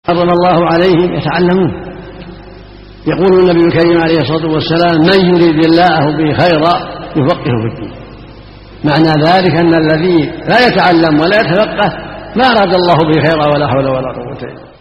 حرم الله عليهم يتعلمون. يقول النبي الكريم عليه الصلاة والسلام: من يريد الله به خيرا يفقهه في الدين. معنى ذلك أن الذي لا يتعلم ولا يتفقه ما أراد الله به خيرا ولا حول ولا قوة إلا بالله.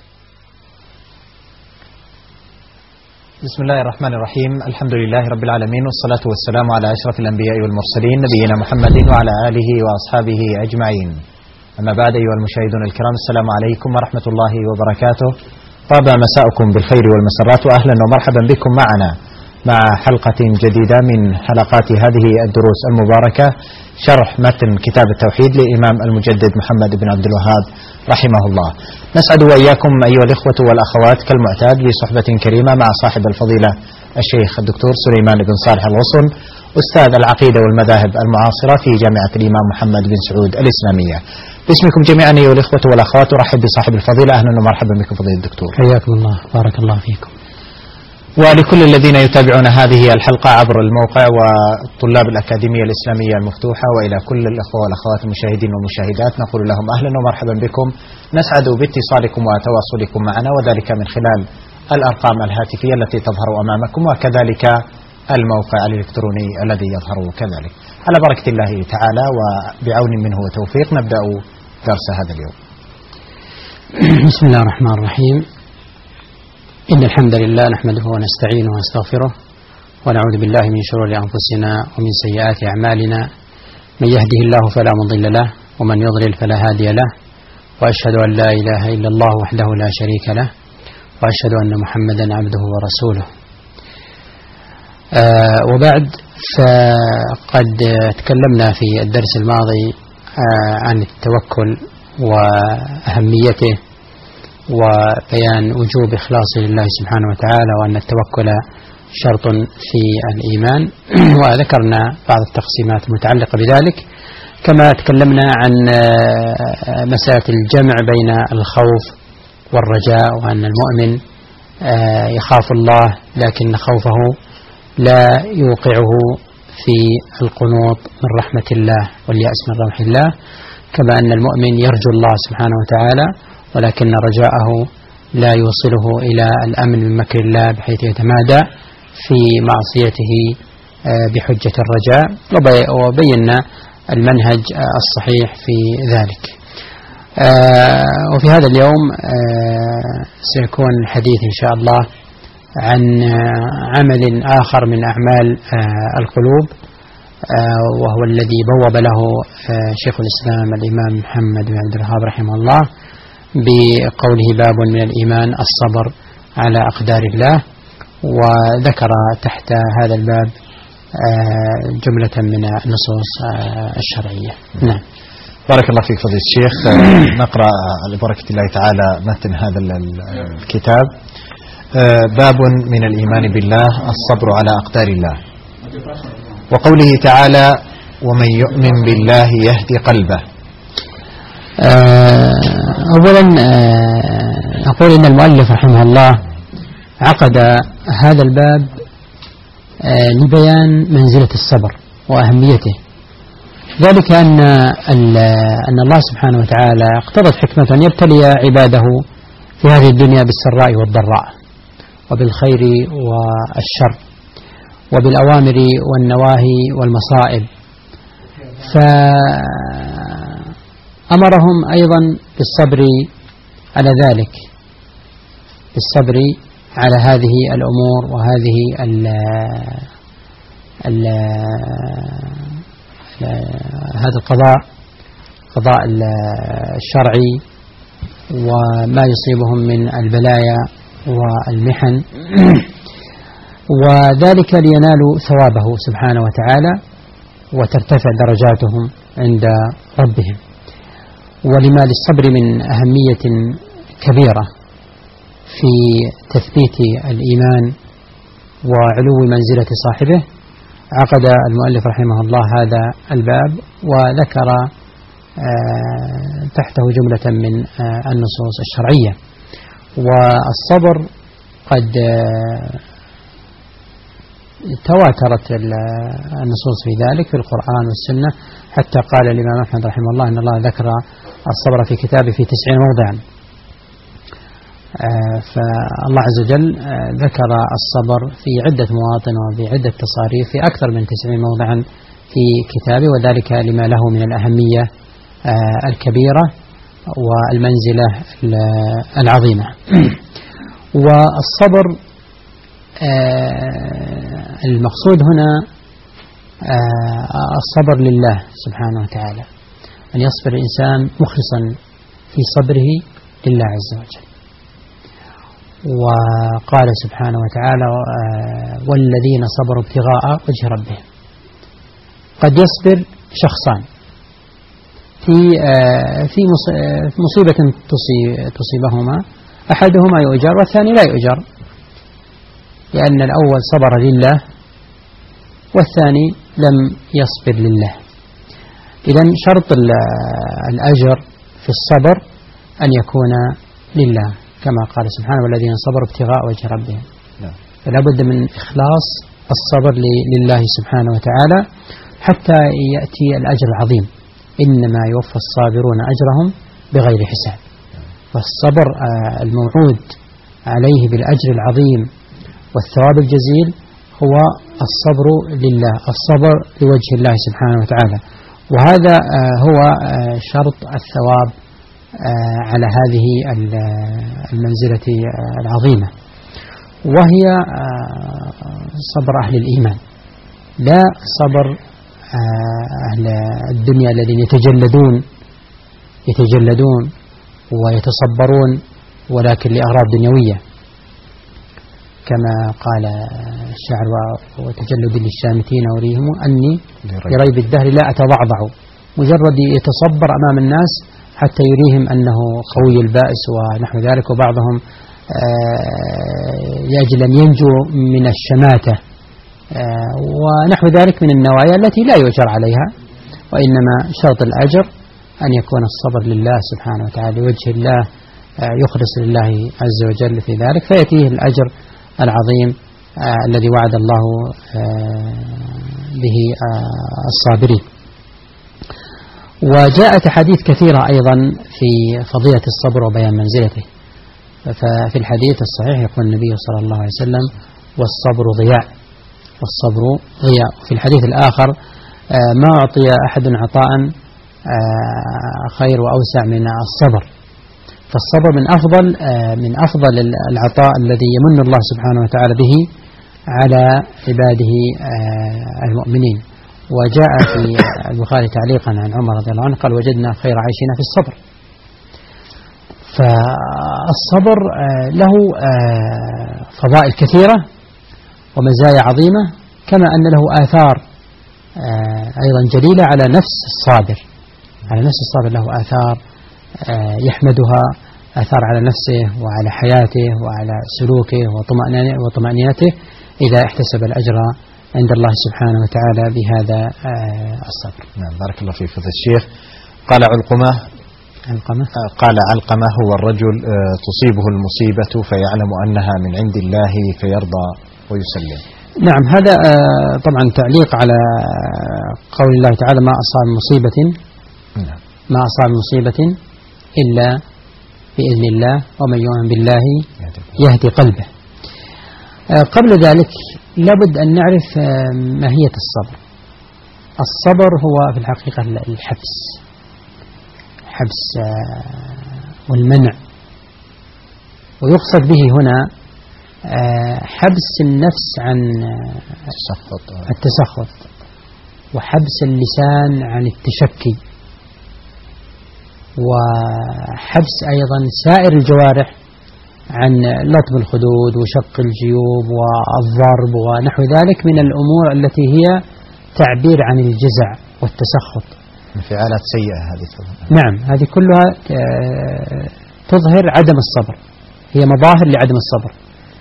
بسم الله الرحمن الرحيم. الحمد لله رب العالمين، والصلاة والسلام على أشرف الأنبياء والمرسلين نبينا محمد وعلى آله وأصحابه أجمعين. أما بعد، أيها المشاهدون الكرام، السلام عليكم ورحمة الله وبركاته. طاب مساءكم بالخير والمسرات، وأهلا ومرحبا بكم معنا مع حلقة جديدة من حلقات هذه الدروس المباركة، شرح متن كتاب التوحيد للإمام المجدد محمد بن عبد الوهاب رحمه الله. نسعد وإياكم أيها الإخوة والأخوات كالمعتاد بصحبة كريمة مع صاحب الفضيلة الشيخ الدكتور سليمان بن صالح الغصن، أستاذ العقيدة والمذاهب المعاصرة في جامعة الإمام محمد بن سعود الإسلامية. باسمكم جميعا أيها الإخوة والأخوات أرحب بصاحب الفضيلة. أهلا ومرحبا بكم فضيلة الدكتور. حياكم الله، بارك الله فيكم. ولكل الذين يتابعون هذه الحلقة عبر الموقع وطلاب الأكاديمية الإسلامية المفتوحة، وإلى كل الأخوة والأخوات المشاهدين والمشاهدات نقول لهم أهلا ومرحبا بكم. نسعد باتصالكم وتواصلكم معنا، وذلك من خلال الأرقام الهاتفية التي تظهر أمامكم، وكذلك الموقع الإلكتروني الذي يظهر كذلك. على بركة الله تعالى وبعون منه وتوفيق نبدأ درس هذا اليوم. بسم الله الرحمن الرحيم. إن الحمد لله نحمده ونستعينه ونستغفره، ونعوذ بالله من شرور أنفسنا ومن سيئات أعمالنا. من يهده الله فلا مضل له، ومن يضلل فلا هادي له، وأشهد أن لا إله إلا الله وحده لا شريك له، وأشهد أن محمدا عبده ورسوله. وبعد، فقد تكلمنا في الدرس الماضي عن التوكل وأهميته، وبيان وجوب إخلاصه لله سبحانه وتعالى، وأن التوكل شرط في الإيمان. وذكرنا بعض التقسيمات المتعلقة بذلك، كما تكلمنا عن مسألة الجمع بين الخوف والرجاء، وأن المؤمن يخاف الله لكن خوفه لا يوقعه في القنوط من رحمة الله واليأس من رحمة الله، كما أن المؤمن يرجو الله سبحانه وتعالى ولكن رجاءه لا يوصله إلى الأمن من مكر الله بحيث يتمادى في معصيته بحجة الرجاء. وبينا المنهج الصحيح في ذلك. وفي هذا اليوم سيكون الحديث إن شاء الله عن عمل آخر من أعمال القلوب، وهو الذي بوب له شيخ الإسلام الإمام محمد بن عبد الوهاب رحمه الله بقوله: باب من الإيمان الصبر على أقدار الله. وذكر تحت هذا الباب جملة من النصوص الشرعية. نعم. بارك الله فيك فضيلة الشيخ. نقرأ لبركة الله تعالى متن هذا الكتاب: باب من الإيمان بالله الصبر على أقدار الله. وقوله تعالى: ومن يؤمن بالله يهدي قلبه. أولا أقول إن المؤلف رحمه الله عقد هذا الباب لبيان منزلة الصبر وأهميته، ذلك أن الله سبحانه وتعالى اقتضت حكمة أن يبتلي عباده في هذه الدنيا بالسراء والضراء، وبالخير والشر، وبالأوامر والنواهي والمصائب. فأمرهم أيضا بالصبر على ذلك، بالصبر على هذه الأمور وهذه هذا القضاء الشرعي، وما يصيبهم من البلايا والمحن، وذلك لينالوا ثوابه سبحانه وتعالى وترتفع درجاتهم عند ربهم. ولما للصبر من أهمية كبيرة في تثبيت الإيمان وعلو منزلة صاحبه، عقد المؤلف رحمه الله هذا الباب وذكر تحته جملة من النصوص الشرعية. والصبر قد تواترت النصوص في ذلك في القرآن والسنة، حتى قال الإمام أحمد رحمه الله: إن الله ذكر الصبر في كتابه في 90 موضعا. فالله عز وجل ذكر الصبر في عدة مواطن وفي عدة تصاريف في أكثر من 90 موضعا في كتابه، وذلك لما له من الأهمية الكبيرة والمنزلة العظيمة. والصبر المقصود هنا الصبر لله سبحانه وتعالى، أن يصبر الإنسان مخلصا في صبره لله عز وجل. وقال سبحانه وتعالى والذين صبروا ابتغاء وجه ربهم. قد يصبر شخصان في مصيبة تصيبهما، أحدهما يؤجر والثاني لا يؤجر، لأن الأول صبر لله والثاني لم يصبر لله. إذن شرط الأجر في الصبر أن يكون لله، كما قال سبحانه والذين صبروا ابتغاء وجه ربهم. فلا بد من إخلاص الصبر لله سبحانه وتعالى حتى يأتي الأجر العظيم، إنما يوفى الصابرون أجرهم بغير حساب. فالصبر الموعود عليه بالأجر العظيم والثواب الجزيل هو الصبر لله، الصبر لوجه الله سبحانه وتعالى، وهذا هو شرط الثواب على هذه المنزلة العظيمة، وهي صبر أهل الإيمان، لا صبر أهل الدنيا الذين يتجلدون ويتصبرون ولكن لأغراض دنيوية، كما قال الشاعر وتجلد للشامتين وريهم أني لريب الدهر لا أتضعضع، مجرد يتصبر أمام الناس حتى يريهم أنه قوي البائس ونحو ذلك، وبعضهم لأجل أن ينجو من الشماتة ونحو ذلك من النوايا التي لا يؤجر عليها، وإنما شرط الأجر أن يكون الصبر لله سبحانه وتعالى لوجه الله، يخلص لله عز وجل في ذلك، فيأتيه الأجر العظيم الذي وعد الله به الصابرين. وجاءت أحاديث كثيرة أيضا في فضيلة الصبر وبيان منزلته. ففي الحديث الصحيح يقول النبي صلى الله عليه وسلم والصبر ضياء، والصبر ضياء. في الحديث الآخر ما أعطي أحد عطاء خير وأوسع من الصبر، فالصبر من أفضل العطاء الذي يمن الله سبحانه وتعالى به على عباده المؤمنين. وجاء في البخاري تعليقا عن عمر رضي الله عنه قال وجدنا خير عيشنا في الصبر. فالصبر له فضائل كثيرة ومزايا عظيمة، كما أن له آثار أيضا جليلة على نفس الصابر. له آثار يحمدها، آثار على نفسه وعلى حياته وعلى سلوكه وطمأنينته إذا احتسب الأجر عند الله سبحانه وتعالى بهذا الصبر. نعم، بارك الله فيك فضيلة الشيخ. قال علقمة هو الرجل تصيبه المصيبة فيعلم أنها من عند الله فيرضى ويسلم. نعم، هذا طبعا تعليق على قول الله تعالى ما أصاب مصيبة إلا بإذن الله ومن يؤمن بالله يهدي قلبه. قبل ذلك لابد أن نعرف ماهية الصبر. الصبر هو في الحقيقة الحبس والمنع، ويقصد به هنا حبس النفس عن التسخط، وحبس اللسان عن التشكي، وحبس أيضا سائر الجوارح عن لطم الخدود وشق الجيوب والضرب ونحو ذلك من الأمور التي هي تعبير عن الجزع والتسخط، انفعالات سيئة هذه. نعم، هذه كلها تظهر عدم الصبر، هي مظاهر لعدم الصبر.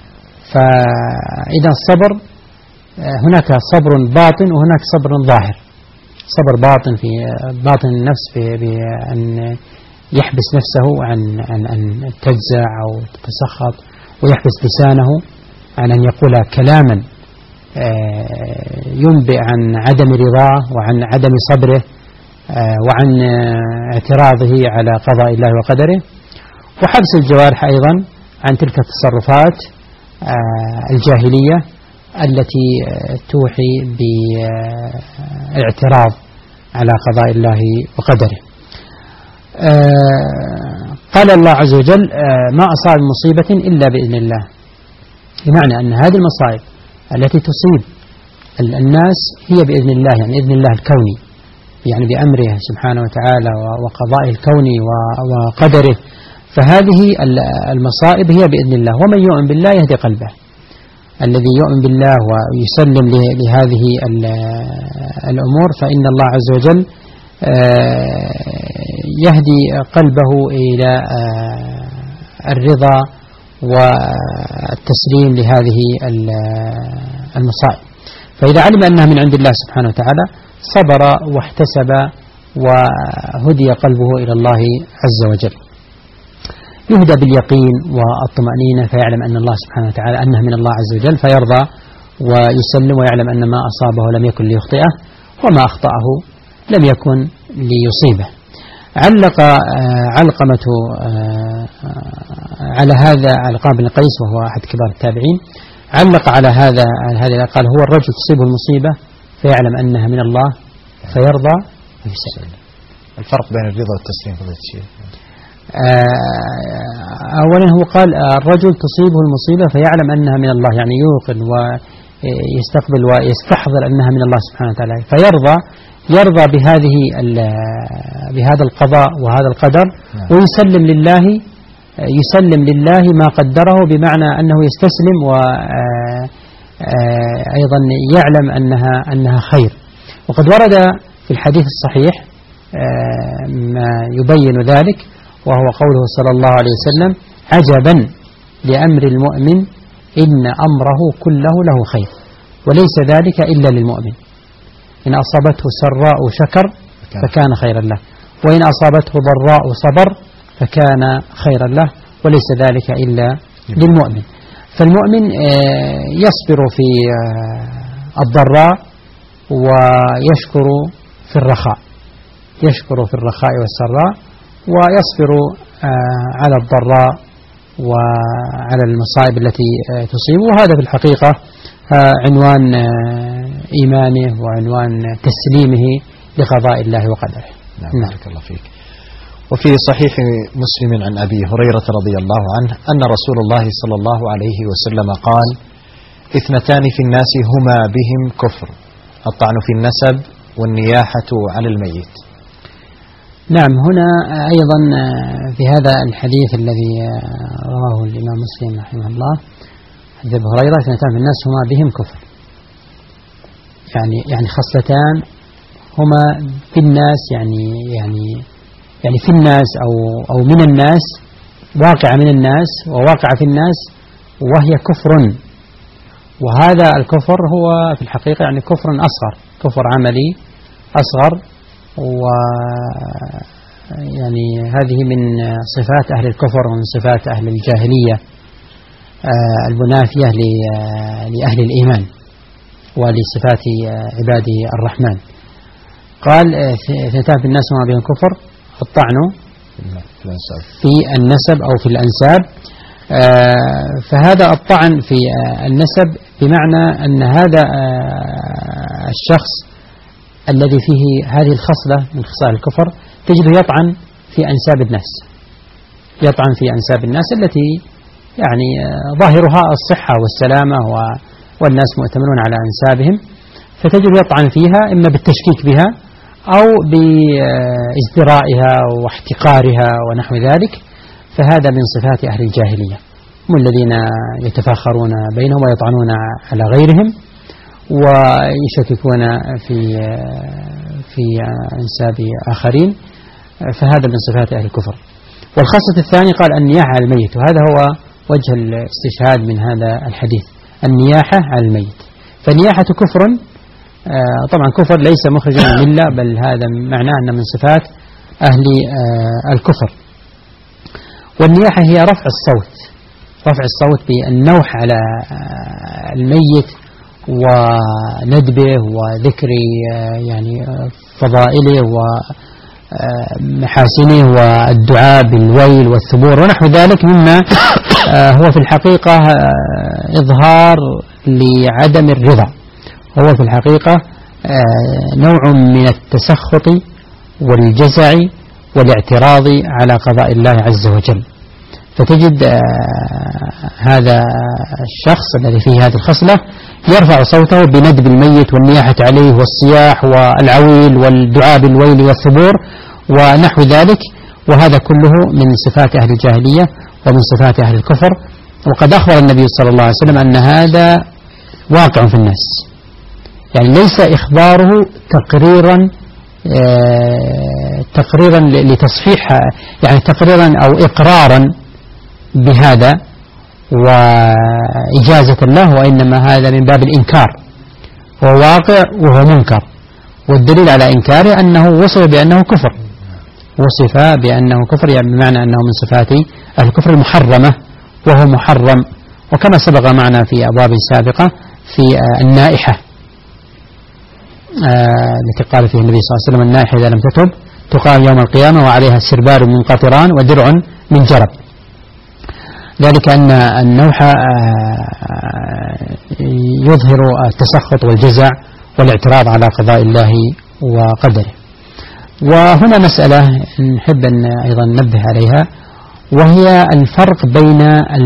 فإذا الصبر هناك صبر باطن وهناك صبر ظاهر. صبر باطن في باطن النفس بأن يحبس نفسه عن أن تجزع أو تتسخط، ويحبس لسانه عن أن يقول كلاما ينبئ عن عدم رضاه وعن عدم صبره وعن اعتراضه على قضاء الله وقدره. وحبس الجوارح أيضا عن تلك التصرفات الجاهلية التي توحي بالاعتراض على قضاء الله وقدره. قال الله عز وجل ما أصاب مصيبة إلا بإذن الله، بمعنى أن هذه المصائب التي تصيب الناس هي بإذن الله، يعني إذن الله الكوني، يعني بأمره سبحانه وتعالى وقضائه الكوني وقدره. فهذه المصائب هي بإذن الله، ومن يؤمن بالله يهدي قلبه. الذي يؤمن بالله ويسلم لهذه الأمور فإن الله عز وجل يهدي قلبه إلى الرضا والتسليم لهذه المصائب. فإذا علم أنها من عند الله سبحانه وتعالى صبر واحتسب وهدي قلبه إلى الله عز وجل، يهدى باليقين والطمأنينة، فيعلم أن الله سبحانه وتعالى أنها من الله عز وجل، فيرضى ويسلم ويعلم أن ما أصابه لم يكن ليخطئه وما أخطأه لم يكن ليصيبه. علق علقمة على هذا علقمة بن قيس وهو أحد كبار التابعين، علق على هذا قال هو الرجل تصيبه المصيبة فيعلم أنها من الله فيرضى ويسلم. الفرق بين الرضا والتسليم فضيلة الشيخ؟ أولا هو قال الرجل تصيبه المصيبة فيعلم أنها من الله، يعني يوقن ويستقبل ويستحضر أنها من الله سبحانه وتعالى، يرضى بهذا القضاء وهذا القدر، ويسلم لله ما قدره، بمعنى أنه يستسلم وأيضا يعلم أنها خير. وقد ورد في الحديث الصحيح ما يبين ذلك، وهو قوله صلى الله عليه وسلم عجبا لأمر المؤمن إن أمره كله له خير وليس ذلك إلا للمؤمن، إن أصابته سراء شكر فكان خيرا له، وإن أصابته ضراء صبر فكان خيرا له وليس ذلك إلا للمؤمن. فالمؤمن يصبر في الضراء ويشكر في الرخاء، يشكر في الرخاء والسراء، ويصبر على الضراء وعلى المصائب التي تصيبه. وهذا في الحقيقة عنوان إيمانه وعنوان تسليمه لقضاء الله وقدره. نعم. بارك الله فيك. وفي صحيح مسلم عن أبي هريرة رضي الله عنه أن رسول الله صلى الله عليه وسلم قال: اثنتان في الناس هما بهم كفر، الطعن في النسب والنياحة على الميت. نعم، هنا أيضا في هذا الحديث الذي رواه الإمام مسلم رحمه الله حديث أبي هريرة: اثنتان في الناس هما بهم كفر، يعني خصلتان هما في الناس، يعني في الناس أو من الناس، واقع من الناس وواقع في الناس، وهي كفر. وهذا الكفر هو في الحقيقة يعني كفر أصغر، كفر عملي أصغر، ويعني هذه من صفات أهل الكفر ومن صفات أهل الجاهلية المنافية لأهل الإيمان ولصفات عباده الرحمن. قال: اثنتان في الناس وما بهم كفر، الطعن في النسب أو في الأنساب. فهذا الطعن في النسب بمعنى أن هذا الشخص الذي فيه هذه الخصلة من خصال الكفر تجده يطعن في أنساب الناس، يطعن في أنساب الناس التي يعني ظاهرها الصحة والسلامة والناس مؤتمنون على أنسابهم، فتجد يطعن فيها إما بالتشكيك بها أو بازدرائها واحتقارها ونحو ذلك. فهذا من صفات أهل الجاهلية، هم الذين يتفاخرون بينهم ويطعنون على غيرهم ويشككون في أنساب آخرين، فهذا من صفات أهل الكفر. والخاصة الثاني قال النياحة على الميت، وهذا هو وجه الاستشهاد من هذا الحديث، النياحة على الميت. فالنياحة كفر، طبعا كفر ليس مخرجا من الملة، بل هذا معناه أن من صفات أهل الكفر. والنياحة هي رفع الصوت بالنوح على الميت وندبه وذكر يعني فضائله محاسنه والدعاء بالويل والثبور ونحو ذلك مما هو في الحقيقة إظهار لعدم الرضا، هو في الحقيقة نوع من التسخط والجزع والاعتراض على قضاء الله عز وجل. فتجد هذا الشخص الذي فيه هذه الخصلة يرفع صوته بندب الميت والنياحة عليه والصياح والعويل والدعاء بالويل والثبور ونحو ذلك، وهذا كله من صفات أهل الجاهلية ومن صفات أهل الكفر. وقد أخبر النبي صلى الله عليه وسلم أن هذا واقع في الناس، يعني ليس إخباره تقريرا لتصحيح، يعني تقريرا أو إقرارا بهذا وإجازة له، وإنما هذا من باب الإنكار، هو واقع وهو منكر. والدليل على إنكاره أنه وصف بأنه كفر، وصف بأنه كفر، يعني بمعنى أنه من صفات الكفر المحرمة، وهو محرم. وكما سبق معنا في أبواب سابقة في النائحة التي قال فيها النبي صلى الله عليه وسلم: النائحة إذا لم تتب تقام يوم القيامة وعليها سربال من قطران ودرع من جرب. ذلك أن النوح يظهر التسخط والجزع والاعتراض على قضاء الله وقدره. وهنا مسألة نحب أن أيضا ننبه عليها، وهي الفرق بين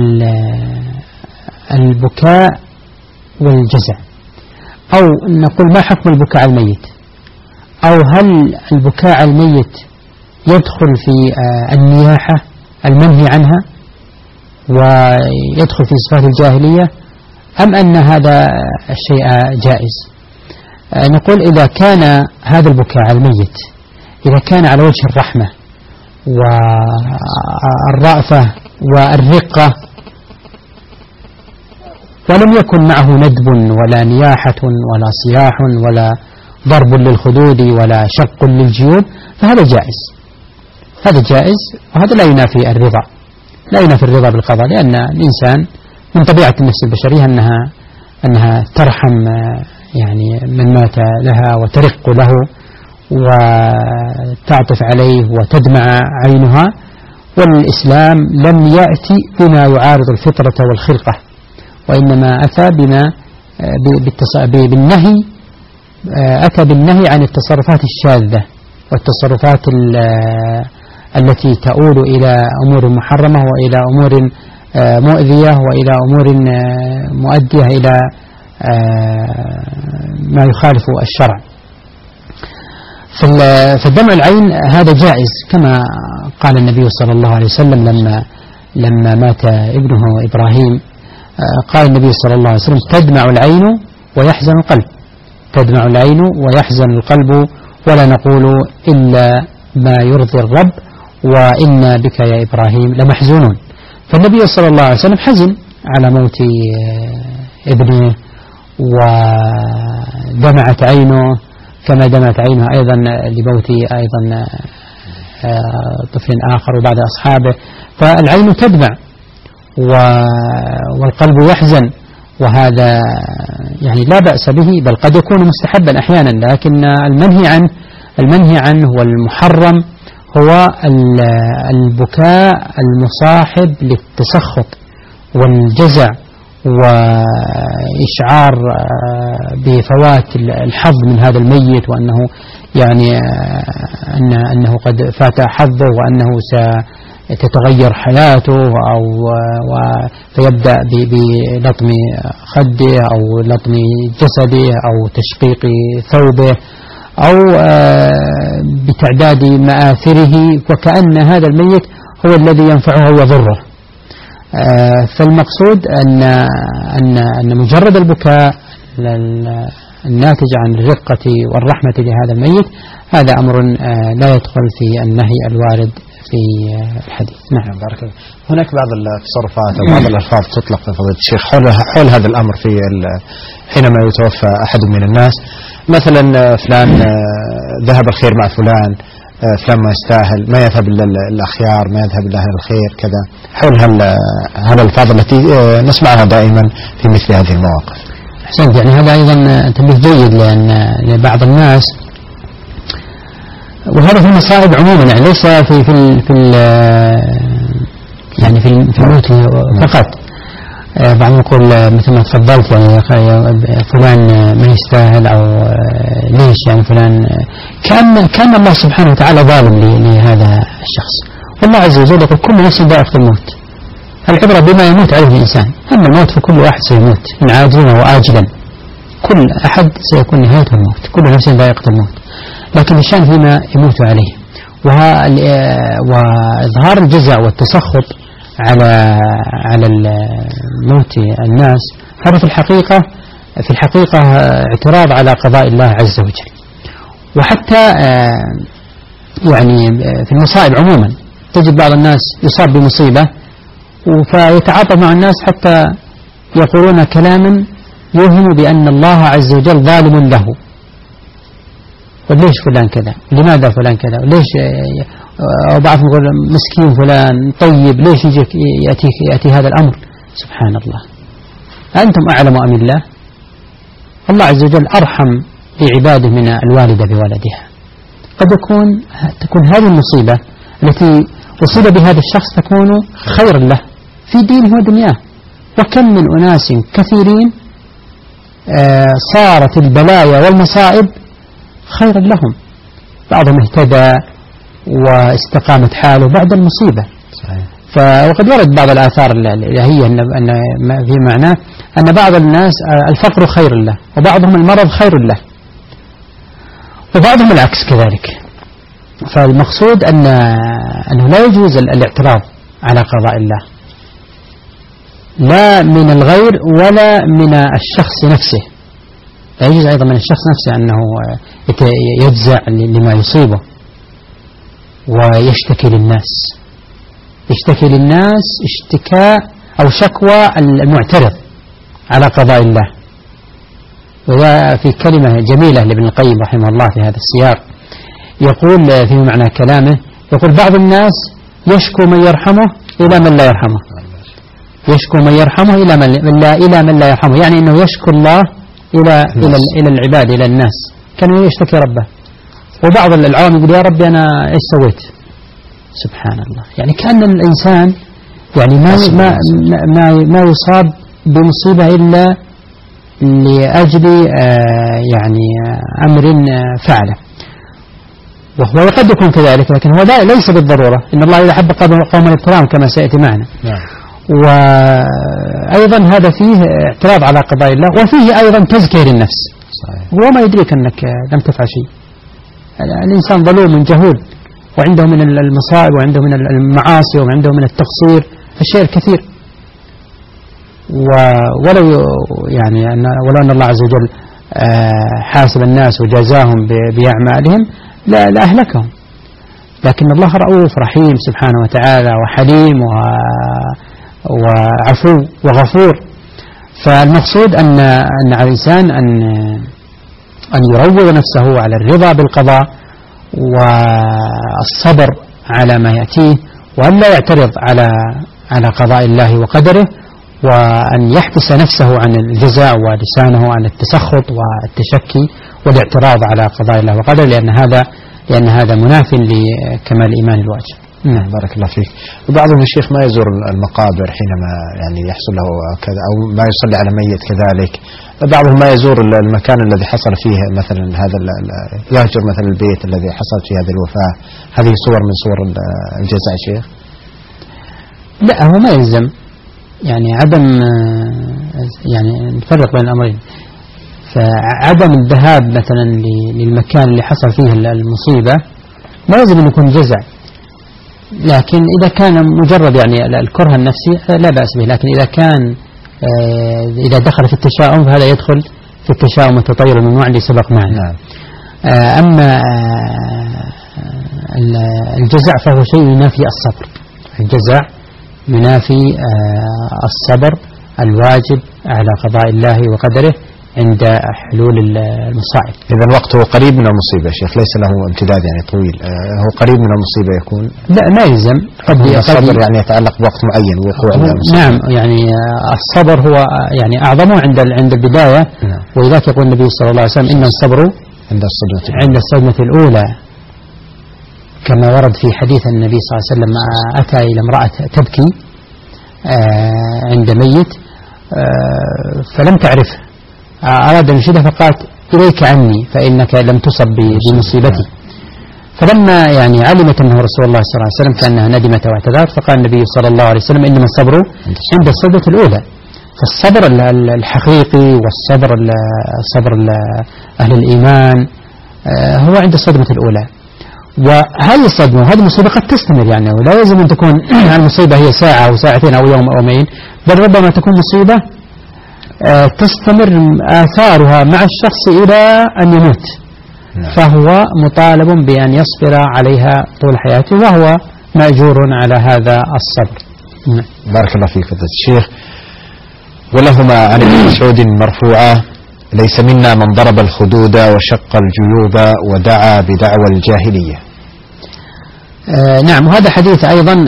البكاء والجزع، أو نقول ما حكم البكاء على الميت، أو هل البكاء على الميت يدخل في النياحة المنهي عنها ويدخل في صفات الجاهلية، أم أن هذا الشيء جائز؟ نقول إذا كان هذا البكاء على الميت إذا كان على وجه الرحمة والرأفة والرقة، ولم يكن معه ندب ولا نياحة ولا صياح ولا ضرب للخدود ولا شق للجيوب، فهذا جائز، هذا جائز، وهذا لا ينافي الرضا، لا ينافي الرضا بالقضاء، لأن الإنسان من طبيعة النفس البشرية أنها ترحم يعني من مات لها وترق له وتعطف عليه وتدمع عينها. والإسلام لم يأتي بما يعارض الفطرة والخلقة، وإنما أتى بالنهي، أتى بالنهي عن التصرفات الشاذة والتصرفات التي تؤول إلى أمور محرمة وإلى أمور مؤذية وإلى أمور مؤدية إلى ما يخالف الشرع. فدمع العين هذا جائز، كما قال النبي صلى الله عليه وسلم لما مات ابنه إبراهيم، قال النبي صلى الله عليه وسلم: تدمع العين ويحزن القلب، تدمع العين ويحزن القلب، ولا نقول إلا ما يرضي الرب، وإنا بك يا إبراهيم لمحزونون. فالنبي صلى الله عليه وسلم حزن على موت ابنه، ودمعت عينه كما دمعت عينه أيضا لموت أيضا طفل آخر وبعد أصحابه. فالعين تدمع والقلب يحزن، وهذا يعني لا بأس به، بل قد يكون مستحبا أحيانا، لكن المنهي عنه والمحرم هو البكاء المصاحب للتسخط والجزع وإشعار بفوات الحظ من هذا الميت، وأنه يعني أنه قد فات حظه وأنه ستتغير حياته، أو فيبدأ بلطم خده أو لطم جسده أو تشقيق ثوبه أو بتعداد مآثره، وكأن هذا الميت هو الذي ينفعه ويضره. فالمقصود أن مجرد البكاء الناتج عن الرقة والرحمة لهذا الميت هذا أمر لا يدخل في النهي الوارد في الحديث. نعم، بارك الله. هناك بعض التصرفات أو بعض الألفاظ تطلق في فضيلة الشيخ حول هذا الأمر في حينما يتوفى أحد من الناس، مثلا فلان ذهب الخير مع فلان، فلان ما يستاهل، ما يذهب إلا الأخيار، ما يذهب إلا أهل الخير، كذا، حول الألفاظ التي نسمعها دائما في مثل هذه المواقف. أحسنت، يعني هذا أيضا تنبيه جيد، لأن بعض الناس وهذا في المصائب عموما، يعني ليس يعني في الموت فقط. بعضهم يقول مثل ما تفضلت يعني فلان ما يستاهل، أو ليش يعني فلان، كان الله سبحانه وتعالى ظالم لهذا الشخص. والله عز وجل يقول كل نفس ذائقة الموت، العبرة بما يموت عليه الإنسان، أما الموت فكل واحد سيموت إن عاجلا وآجلا، كل أحد سيكون نهايته الموت، كل نفس ذائقة الموت، لكن الشأن فيما يموت عليه. وإظهار الجزع والتسخط على موت الناس هذا في الحقيقة اعتراض على قضاء الله عز وجل. وحتى يعني في المصائب عموما تجد بعض الناس يصاب بمصيبة فيتعاطف مع الناس حتى يقولون كلاما يوهم بأن الله عز وجل ظالم له، وليش فلان كذا، لماذا فلان كذا، وليش، وبعضهم يقول مسكين فلان طيب ليش يجيك يأتي هذا الأمر. سبحان الله، أنتم أعلم أم الله؟ الله عز وجل أرحم بعباده من الوالدة بولدها. قد تكون هذه المصيبة التي أصيب بهذا الشخص تكون خيرا له في دينه ودنياه. وكم من أناس كثيرين صارت البلايا والمصائب خيرا لهم، بعضهم اهتدى واستقامت حاله بعد المصيبة. وقد ورد بعض الآثار الإلهية أن في معناه أن بعض الناس الفقر خير له، وبعضهم المرض خير له، وبعضهم العكس كذلك. فالمقصود أنه لا يجوز الاعتراض على قضاء الله، لا من الغير ولا من الشخص نفسه. لا يجوز أيضا من الشخص نفسه أنه يجزع لما يصيبه ويشتكي للناس اشتكاء أو شكوى المعترض على قضاء الله. وفي كلمة جميلة لابن القيم رحمه الله في هذا السياق يقول في معنى كلامه، يقول بعض الناس يشكو من يرحمه إلى من لا يرحمه، يشكو من يرحمه إلى من لا يرحمه، يعني أنه يشكو الله إلى العباد، إلى الناس، كان يشتكي ربه. وبعض العوام يقول يا ربي أنا إيش سويت. سبحان الله، يعني كأن الإنسان يعني ما يصاب بمصيبة إلا لأجل يعني أمر فعله، وهو قد يكون كذلك، لكن هو ليس بالضرورة. إن الله إذا حب قوما ابتلاهم كما سيأتي معنا. وأيضا هذا فيه اعتراض على قضاء الله، وفيه أيضا تزكية للنفس. هو ما يدريك أنك لم تفعل شيء. الإنسان ظلوم جهول، وعنده من المصائب وعنده من المعاصي وعنده من التقصير الشيء الكثير. ولو أن الله عز وجل حاسب الناس وجازاهم بأعمالهم لا أهلكهم، لكن الله رؤوف رحيم سبحانه وتعالى، وحليم وعفو وغفور. فالمقصود أن على الإنسان أن يروض نفسه على الرضا بالقضاء والصبر على ما يأتيه، وأن لا يعترض على قضاء الله وقدره، وأن يحبس نفسه عن الجزاء ولسانه عن التسخط والتشكي والاعتراض على قضاء الله وقدره، لأن هذا مناف لكمال الإيمان الواجب. بارك الله فيك. وبعضهم الشيخ ما يزور المقابر حينما يعني يحصل له كذا، أو ما يصلي على ميت كذلك. بعضهم ما يزور المكان الذي حصل فيه مثلا هذا، يهجر مثلا البيت الذي حصل فيه هذه الوفاة. هذه صور من صور الجزاء شيخ؟ لا، هو ما يلزم، يعني عدم، يعني نفرق بين الأمرين. فعدم الذهاب مثلا للمكان اللي حصل فيه المصيبة ما لازم أن يكون جزع، لكن إذا كان مجرد يعني الكره النفسي لا بأس به. لكن إذا دخل في التشاؤم فهذا يدخل في التشاؤم والتطير الممنوع اللي سبق معنا. أما الجزع فهو شيء ينافي الصبر. الجزع ينافي الصبر الواجب على قضاء الله وقدره عند حلول المصائب. إذا الوقت هو قريب من المصيبة شيخ، ليس له امتداد يعني طويل، هو قريب من المصيبة يكون. لا، ما يلزم. الصبر يعني يتعلق بوقت معين وقوع المصيبة. نعم، يعني الصبر هو يعني أعظمه عند البداية. ولذلك يقول النبي صلى الله عليه وسلم إن الصبر عند الصدمة الأولى. كما ورد في حديث النبي صلى الله عليه وسلم أتى إلى امرأة تبكي عند ميت فلم تعرفه، أراد أن يشهدها فقالت إليك عني فإنك لم تصب بمصيبتي. فلما يعني علمت أنه رسول الله صلى الله عليه وسلم كأنها ندمت واعتذرت، فقال النبي صلى الله عليه وسلم إنما الصبر عند الصدمة الأولى. فالصبر الحقيقي والصبر صبر أهل الإيمان هو عند الصدمة الأولى. وهذه الصدمة وهذه المصيبة قد تستمر، يعني ولا يلزم أن تكون المصيبة هي ساعة أو ساعتين أو يوم أو يومين، بل ربما تكون مصيبة تستمر آثارها مع الشخص إلى أن يموت، فهو مطالب بأن يصبر عليها طول حياته وهو مأجور على هذا الصبر. بارك الله فيك فضيلة الشيخ. ولهما عن ابن مسعود مرفوعة: ليس منا من ضرب الخدود وشق الجيوب ودعا بدعوى الجاهلية. نعم، وهذا حديث أيضا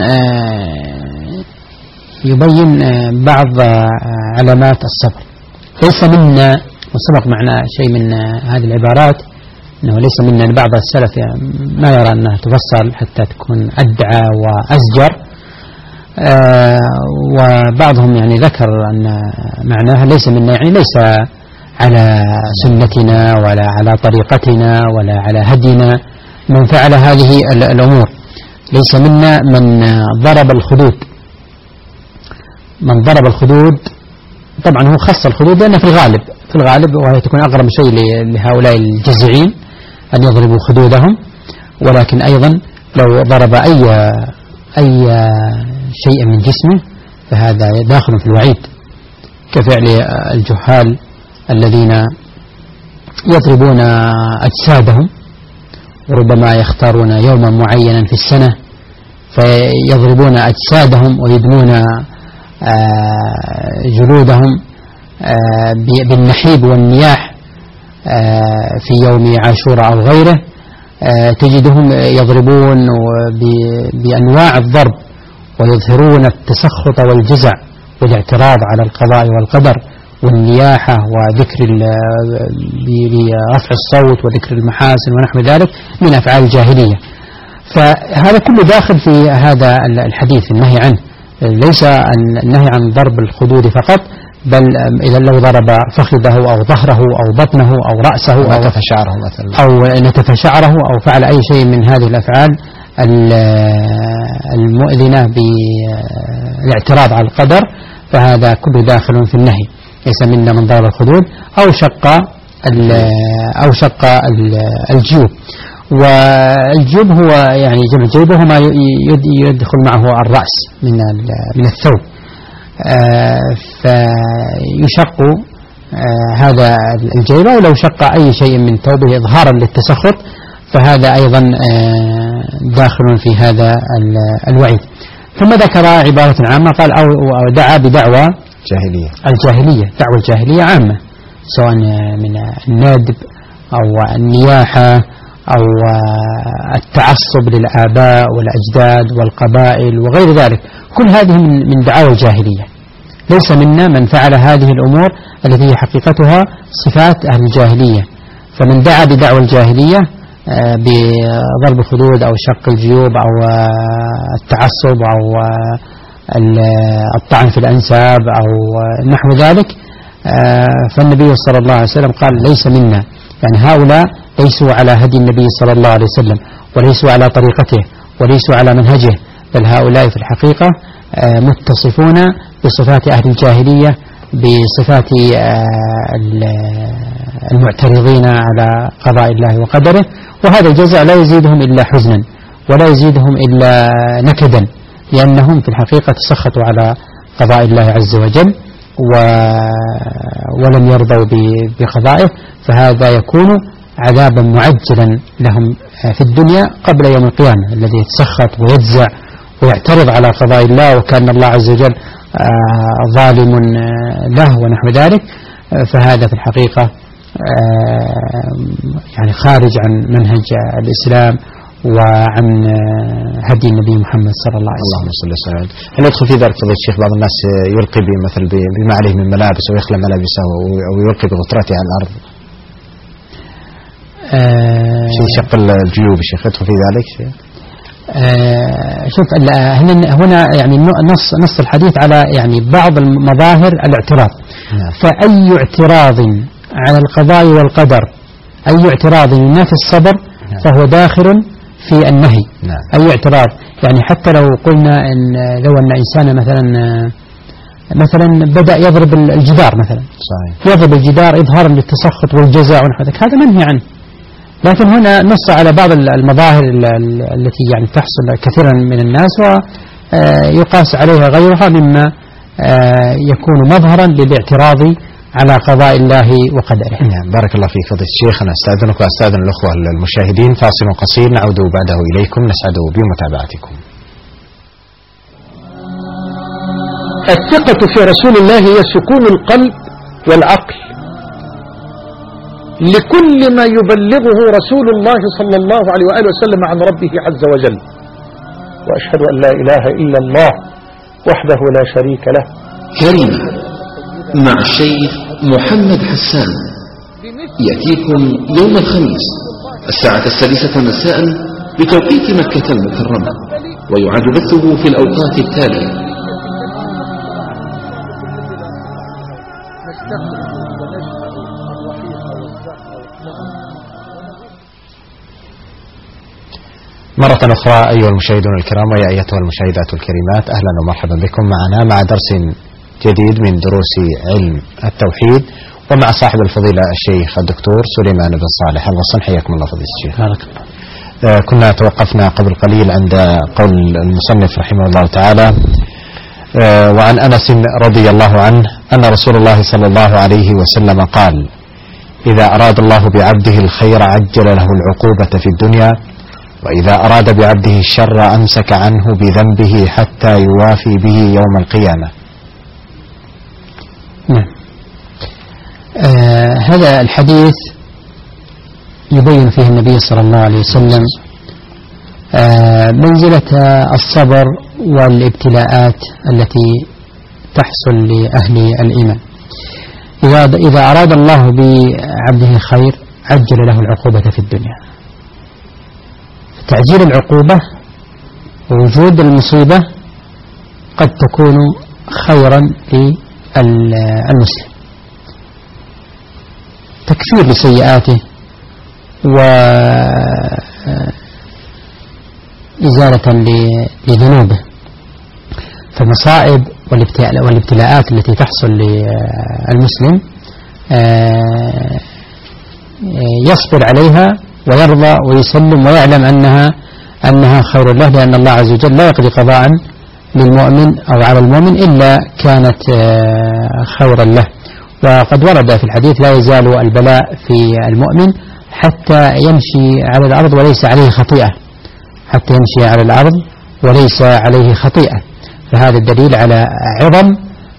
يبين بعض علامات الصبر. ليس منا، وسبق معنا شيء من هذه العبارات أنه ليس منا، بعض السلف ما يرى أنها تفصل حتى تكون أدعى وأزجر، وبعضهم يعني ذكر أن معناها ليس منا يعني ليس على سنتنا ولا على طريقتنا ولا على هدينا من فعل هذه الأمور. ليس منا من ضرب الخدود. من ضرب الخدود طبعا هو خص الخدود لأنه في الغالب وهي تكون أقرب شيء لهؤلاء الجزعين أن يضربوا خدودهم، ولكن أيضا لو ضرب أي شيء من جسمه فهذا داخل في الوعيد، كفعل الجهال الذين يضربون أجسادهم، وربما يختارون يوما معينا في السنة فيضربون أجسادهم ويدمون جلودهم بالنحيب والنياح في يوم عاشوراء أو غيره. تجدهم يضربون بأنواع الضرب ويظهرون التسخط والجزع والاعتراض على القضاء والقدر والنياحة وذكر برفع الصوت وذكر المحاسن ونحو ذلك من أفعال الجاهلية. فهذا كله داخل في هذا الحديث النهي عنه. ليس النهي عن ضرب الخدود فقط، بل إذا لو ضرب فخذه أو ظهره أو بطنه أو رأسه أو نتف شعره مثلا أو نتف شعره أو فعل أي شيء من هذه الأفعال المؤذنة بالاعتراض على القدر، فهذا كله داخل في النهي. ليس منا من ضرب الخدود أو شق الجيوب. والجيوب هو يعني جمع جيب، وهو ما يدخل معه الرأس من الثوب، فيشق هذا الجيب، ولو شق أي شيء من ثوبه إظهارا للتسخط فهذا أيضا داخل في هذا الوعيد. ثم ذكر عبارة عامة قال أو دعا بدعوى الجاهلية. دعوى الجاهلية عامة، سواء من الندب أو النياحة أو التعصب للآباء والأجداد والقبائل وغير ذلك، كل هذه من دعاوى الجاهلية. ليس منا من فعل هذه الأمور التي هي حقيقتها صفات أهل الجاهلية. فمن دعا بدعوى الجاهلية بضرب الخدود أو شق الجيوب أو التعصب أو الطعن في الأنساب أو نحو ذلك، فالنبي صلى الله عليه وسلم قال ليس منا، يعني هؤلاء ليسوا على هدي النبي صلى الله عليه وسلم وليسوا على طريقته وليسوا على منهجه، بل هؤلاء في الحقيقة متصفون بصفات أهل الجاهلية، بصفات المعترضين على قضاء الله وقدره. وهذا الجزع لا يزيدهم إلا حزنا ولا يزيدهم إلا نكدا، لأنهم في الحقيقة تسخطوا على قضاء الله عز وجل ولم يرضوا بقضائه، فهذا يكون عذابا معجلا لهم في الدنيا قبل يوم القيامة، الذي يتسخط ويجزع ويعترض على قضاء الله وكأن الله عز وجل ظالم له ونحو ذلك. فهذا في الحقيقة يعني خارج عن منهج الإسلام وعن هدي النبي محمد صلى الله عليه وسلم. اللهم صل وسلم. هل يدخل في ذلك فضيلة الشيخ بعض الناس يلقي بمثل بما عليه من ملابس أو يخلع ملابسه أو يلقي بغترته على الأرض؟ في شق الجيوب الشيخ يدخل في ذلك شيء؟ شوف هنا يعني نص الحديث على يعني بعض المظاهر الاعتراض. فأي اعتراض على القضاء والقدر، أي اعتراض ينافي الصبر فهو داخل في النهي. أي اعتراض يعني حتى لو قلنا لو أن إنسان مثلا بدأ يضرب الجدار مثلا، يضرب الجدار إظهارا للتسخط والجزاء ونحو ذلك، هذا منهي عنه. لكن هنا نص على بعض المظاهر التي يعني تحصل كثيرا من الناس ويقاس عليها غيرها مما يكون مظهرا للاعتراض على قضاء الله وقدره. نعم، بارك الله فيك فضيلة الشيخ. أنا أستأذنك وأستأذن الأخوة المشاهدين، فاصل قصير نعود بعده إليكم، نسعد بمتابعتكم. الثقة في رسول الله هي سكون القلب والعقل لكل ما يبلغه رسول الله صلى الله عليه وآله وسلم عن ربه عز وجل. وأشهد أن لا إله إلا الله وحده لا شريك له. كلمة مع الشيخ محمد حسان يأتيكم يوم الخميس الساعة 6 مساء بتوقيت مكة المكرمة، ويعاد بثه في الأوقات التالية: مرة أخرى أيها المشاهدون الكرام ويا أيتها المشاهدات الكريمات، أهلا ومرحبا بكم معنا مع درس جديد من دروس علم التوحيد، ومع صاحب الفضيلة الشيخ الدكتور سليمان بن صالح الغصن. حياكم الله فضيلة الشيخ. كنا توقفنا قبل قليل عند قول المصنف رحمه الله تعالى: وعن أنس رضي الله عنه أن رسول الله صلى الله عليه وسلم قال: إذا أراد الله بعبده الخير عجل له العقوبة في الدنيا، وإذا أراد بعبده الشر أمسك عنه بذنبه حتى يوافي به يوم القيامة. نعم. هذا الحديث يبين فيه النبي صلى الله عليه وسلم منزلة الصبر والابتلاءات التي تحصل لأهل الإيمان. إذا أراد الله بعبده الخير عجل له العقوبة في الدنيا. تعجيل العقوبة ووجود المصيبة قد تكون خيرا للمسلم، تكفير لسيئاته وإزالة لذنوبه. فالمصائب والابتلاءات التي تحصل للمسلم يصبر عليها ويرضى ويسلم ويعلم أنها خير له، لأن الله عز وجل لا يقضي قضاء للمؤمن أو على المؤمن إلا كانت خيرا له. وقد ورد في الحديث: لا يزال البلاء في المؤمن حتى يمشي على الأرض وليس عليه خطيئة، حتى يمشي على الأرض وليس عليه خطيئة. فهذا الدليل على عظم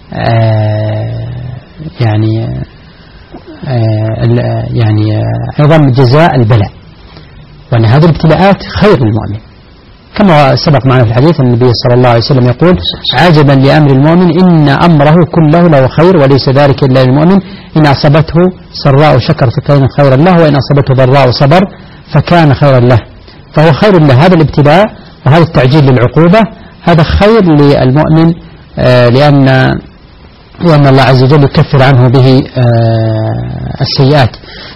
عظم جزاء البلاء، وأن هذه الابتلاءات خير للمؤمن، كما سبق معنا في الحديث النبي صلى الله عليه وسلم يقول: عجبا لأمر المؤمن إن أمره كله له خير وليس ذلك إلا للمؤمن، إن أصابته سراء شكر فكان خيرا له، وإن أصابته ضراء صبر فكان خيرا له. فهو خير له هذا الابتلاء وهذا التعجيل للعقوبة، هذا خير للمؤمن لأن الله عز وجل يكفر عنه به السيئات.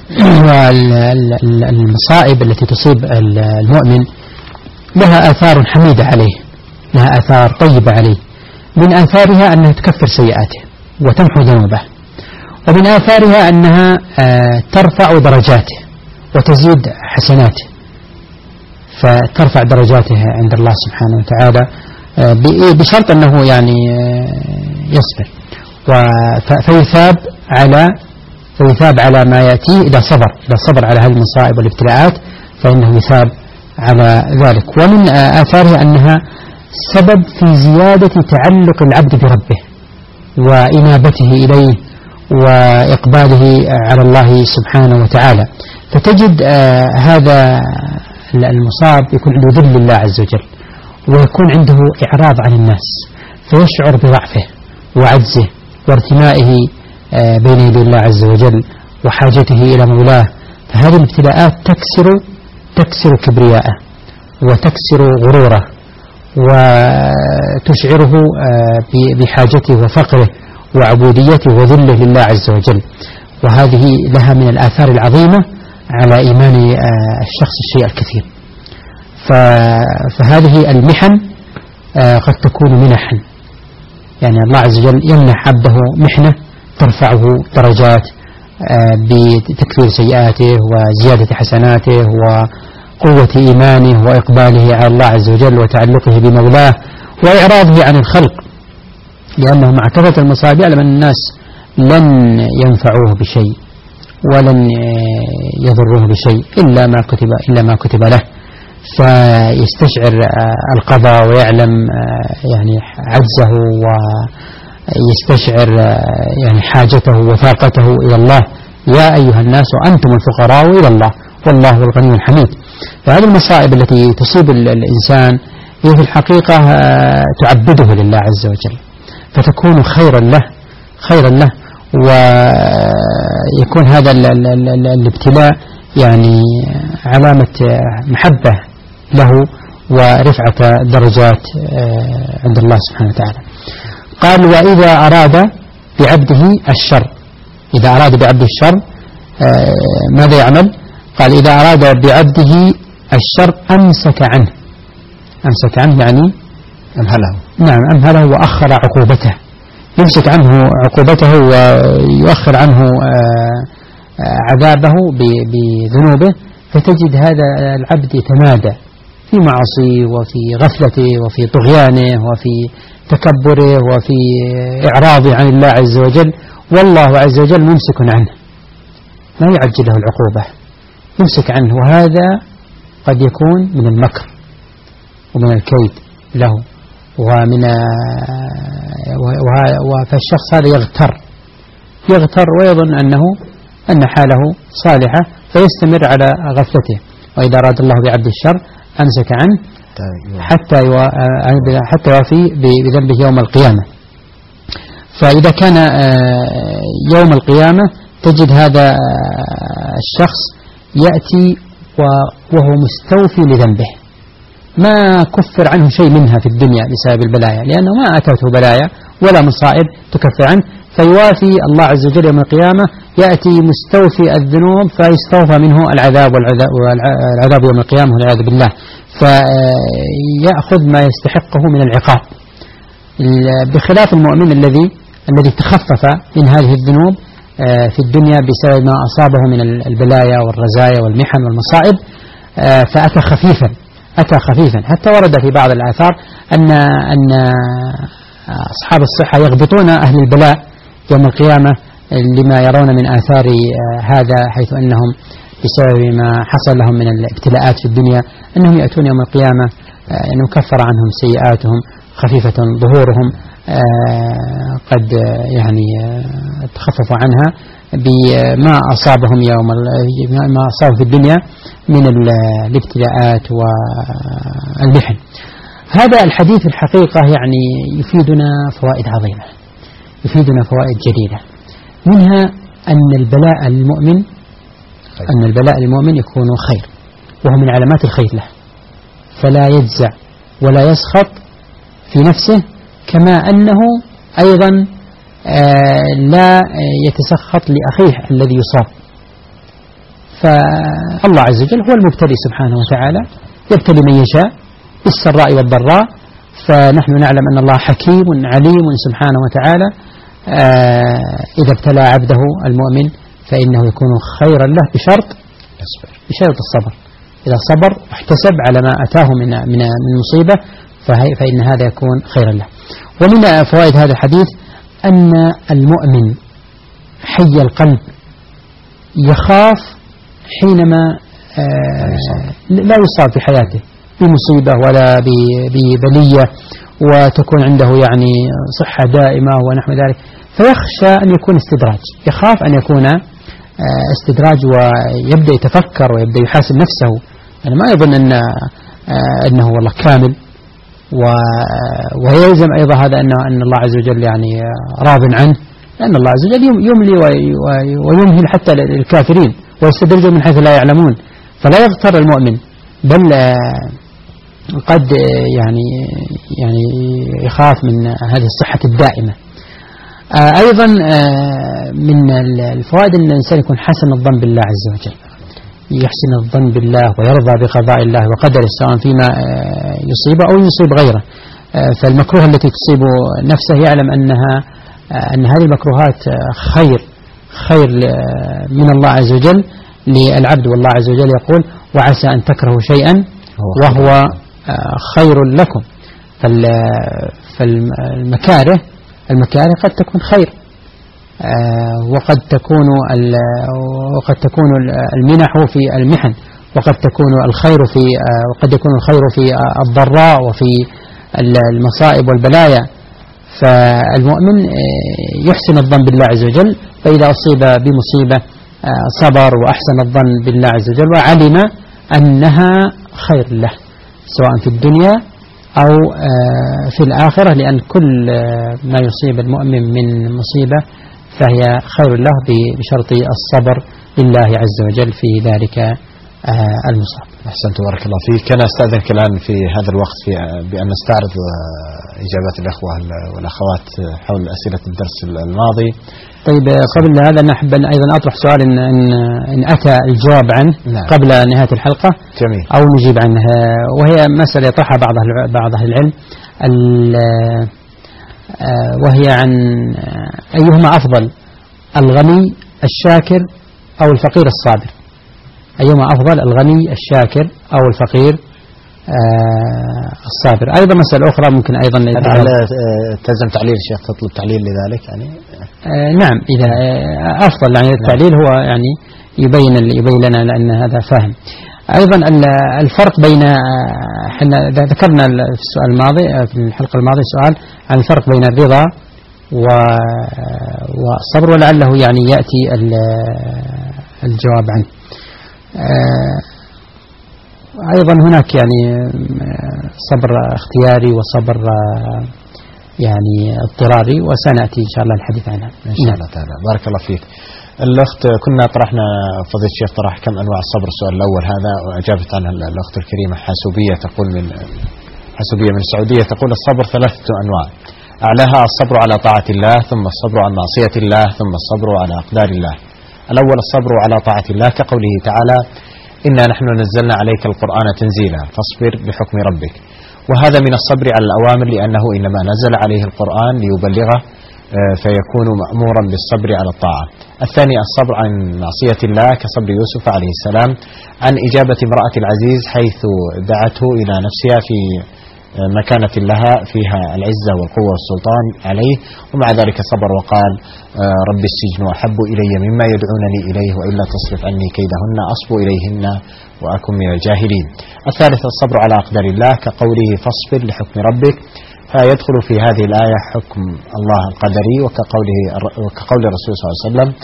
والمصائب التي تصيب المؤمن لها آثار حميدة عليه، لها آثار طيبة عليه. من آثارها أنها تكفر سيئاته وتمحو ذنوبه، ومن آثارها أنها ترفع درجاته وتزيد حسناته، فترفع درجاته عند الله سبحانه وتعالى بشرط أنه يصبر، فيثاب على ما يأتيه إذا صبر على هذه المصائب والابتلاءات فإنه يثاب على ذلك. ومن آثارها أنها سبب في زيادة تعلق العبد بربه وإنابته إليه وإقباله على الله سبحانه وتعالى. فتجد هذا المصاب يكون عنده ذل لله عز وجل، ويكون عنده إعراض عن الناس، فيشعر بضعفه وعجزه وارتمائه بين يدي الله عز وجل وحاجته إلى مولاه. فهذه الابتلاءات تكسر كبرياءه وتكسر غروره وتشعره بحاجته وفقره وعبوديته وذله لله عز وجل. وهذه لها من الآثار العظيمة على إيمان الشخص الشيء الكثير. فهذه المحن قد تكون منحا، يعني الله عز وجل يمنح عبده محنة ترفعه درجات بتكفير سيئاته وزيادة حسناته وقوة إيمانه وإقباله على الله عز وجل وتعلقه بمولاه وإعراضه عن الخلق، لأنه مع كثرة المصائب يعلم أن الناس لن ينفعوه بشيء ولن يضروه بشيء إلا ما كتب له، فيستشعر القضاء ويعلم يعني عجزه ويستشعر يعني حاجته وفاقته إلى الله. يا أيها الناس أنتم الفقراء إلى الله والله هو الغني الحميد. فهذه المصائب التي تصيب الإنسان هي في الحقيقة تعبده لله عز وجل، فتكون خيرا له ويكون هذا الابتلاء يعني علامة محبة له ورفعة درجات عند الله سبحانه وتعالى. قال وإذا أراد بعبده الشر، إذا أراد بعبده الشر ماذا يعمل؟ قال إذا أراد بعبده الشر أمسك عنه يعني أمهله، نعم أمهله وأخر عقوبته، يمسك عنه عقوبته ويؤخر عنه عذابه بذنوبه، فتجد هذا العبد يتمادى في معصيه وفي غفلته وفي طغيانه وفي تكبره وفي إعراضه عن الله عز وجل، والله عز وجل ممسك عنه ما يعجل له العقوبة، يمسك عنه. وهذا قد يكون من المكر ومن الكيد له فالشخص هذا يغتر ويظن أن حاله صالحة فيستمر على غفلته. وإذا أراد الله بعبد الشر أمسك عنه حتى يوفي بذنبه يوم القيامة. فإذا كان يوم القيامة تجد هذا الشخص يأتي وهو مستوفي لذنبه، ما كفر عنه شيء منها في الدنيا بسبب البلايا، لأنه ما أتته بلايا ولا مصائب تكفر عنه، فيوافي الله عز وجل يوم القيامة يأتي مستوفي الذنوب فيستوفى منه العذاب والعذاب يوم القيامة والعياذ بالله، فيأخذ ما يستحقه من العقاب، بخلاف المؤمن الذي تخفف من هذه الذنوب في الدنيا بسبب ما أصابه من البلايا والرزايا والمحن والمصائب، فأتى خفيفا حتى ورد في بعض الآثار أن أصحاب الصحة يغبطون أهل البلاء يوم القيامة لما يرون من آثار هذا، حيث أنهم بسبب ما حصل لهم من الابتلاءات في الدنيا أنهم يأتون يوم القيامة أنه كفر عنهم سيئاتهم خفيفة ظهورهم قد يعني تخففوا عنها بما أصابهم ما أصابهم في الدنيا من الابتلاءات والمحن. هذا الحديث الحقيقة يعني يفيدنا فوائد عظيمة، يفيدنا فوائد جديدة، منها أن البلاء المؤمن يكون خير، وهو من علامات الخير له، فلا يجزع ولا يسخط في نفسه، كما أنه أيضا لا يتسخط لأخيه الذي يصاب. فالله عز وجل هو المبتلي سبحانه وتعالى، يبتلي من يشاء بالسراء والضراء، فنحن نعلم أن الله حكيم عليم سبحانه وتعالى. إذا ابتلى عبده المؤمن فإنه يكون خيرا له بشرط الصبر. إذا صبر واحتسب على ما أتاه من مصيبة فإن هذا يكون خيرا له. ومن فوائد هذا الحديث أن المؤمن حي القلب يخاف حينما لا يصاب في حياته بمصيبة ولا ببلية وتكون عنده يعني صحة دائمة ونحو ذلك، فيخشى أن يكون استدراج، يخاف أن يكون استدراج ويبدأ يتفكر ويبدأ يحاسب نفسه، يعني ما يظن أنه والله كامل، ويلزم أيضا هذا أن الله عز وجل يعني راض عنه، لأن الله عز وجل يملي ويمهل حتى للكافرين ويستدرجهم من حيث لا يعلمون، فلا يغتر المؤمن، بل قد يعني يخاف من هذه الصحة الدائمة. أيضا من الفوائد أن الإنسان يكون حسن الظن بالله عز وجل، يحسن الظن بالله ويرضى بقضاء الله وقدره سواء فيما يصيبه أو يصيب غيره. فالمكروه التي تصيب نفسه يعلم أن هذه المكروهات خير من الله عز وجل للعبد، والله عز وجل يقول وعسى أن تكرهوا شيئا وهو خير لكم. فالمكاره قد تكون خير، وقد تكون المنح في المحن، وقد يكون الخير في الضراء وفي المصائب والبلايا. فالمؤمن يحسن الظن بالله عز وجل، فإذا أصيب بمصيبة صبر وأحسن الظن بالله عز وجل وعلم أنها خير له سواء في الدنيا أو في الآخرة، لأن كل ما يصيب المؤمن من مصيبة فهي خير له بشرط الصبر لله عز وجل في ذلك المصاب. أحسنت بارك الله فيك. أنا أستأذنك الآن في هذا الوقت بأن نستعرض إجابات الأخوة والأخوات حول أسئلة الدرس الماضي. طيب قبل هذا نحب أيضا أطرح سؤال إن أتى الجواب عنه قبل نهاية الحلقة جميل. أو نجيب عنه، وهي مسألة يطرحها بعض أهل العلم، وهي عن أيهما أفضل، الغني الشاكر أو الفقير الصابر؟ أيهما أفضل، الغني الشاكر أو الفقير الصابر؟ أيضا مسألة أخرى ممكن أيضا تلزم تعليل الشيخ، تطلب تعليل لذلك يعني؟ نعم، إذا أفضل يعني التعليل هو يعني يبين لنا لأن هذا فاهم. أيضا الفرق بين، احنا ذكرنا في السؤال الماضي في الحلقة الماضية سؤال عن الفرق بين الرضا والصبر، ولعله يعني يأتي الجواب عنه. أيضا هناك يعني صبر اختياري وصبر يعني اضطراري، وسنأتي إن شاء الله الحديث عنها إن شاء الله تعالى. بارك الله فيك. الأخت كنا طرحنا فضيلة الشيخ طرح كم أنواع الصبر، السؤال الأول هذا وأجابت عنه الأخت الكريمة حاسوبية تقول من السعودية، تقول الصبر 3 أنواع، أعلاها الصبر على طاعة الله، ثم الصبر عن معصية الله، ثم الصبر على أقدار الله. الأول الصبر على طاعة الله كقوله تعالى إنا نحن نزلنا عليك القرآن تنزيلا فاصبر لحكم ربك، وهذا من الصبر على الأوامر لأنه إنما نزل عليه القرآن ليبلغه فيكون مأمورا بالصبر على الطاعة. الثاني الصبر عن معصية الله كصبر يوسف عليه السلام عن إجابة امرأة العزيز حيث دعته إلى نفسها في مكانة لها فيها العزة والقوة والسلطان عليه، ومع ذلك صبر وقال رب السجن أحب إلي مما يدعونني إليه وإلا تصرف عني كيدهن أصب إليهن وأكن من الجاهلين. الثالث الصبر على أقدار الله كقوله فاصبر لحكم ربك، فيدخل في هذه الآية حكم الله القدري وكقول الرسول صلى الله عليه وسلم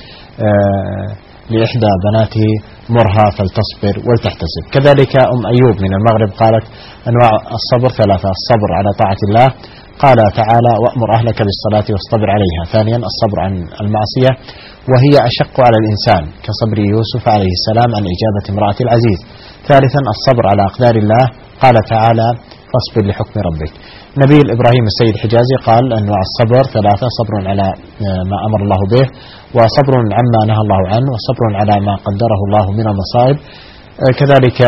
لإحدى بناته مرها فلتصبر ولتحتسب. كذلك أيوب من المغرب قالت أنواع الصبر 3، الصبر على طاعة الله قال تعالى وأمر أهلك بالصلاة واصطبر عليها. ثانيا الصبر عن المعصية وهي أشق على الإنسان كصبر يوسف عليه السلام عن إجابة امرأة العزيز. ثالثا الصبر على أقدار الله قال تعالى فاصبر لحكم ربك. نبي إبراهيم السيد حجازي قال أنواع الصبر 3، صبر على ما أمر الله به، وصبر عما نهى الله عنه، وصبر على ما قدره الله من المصائب. كذلك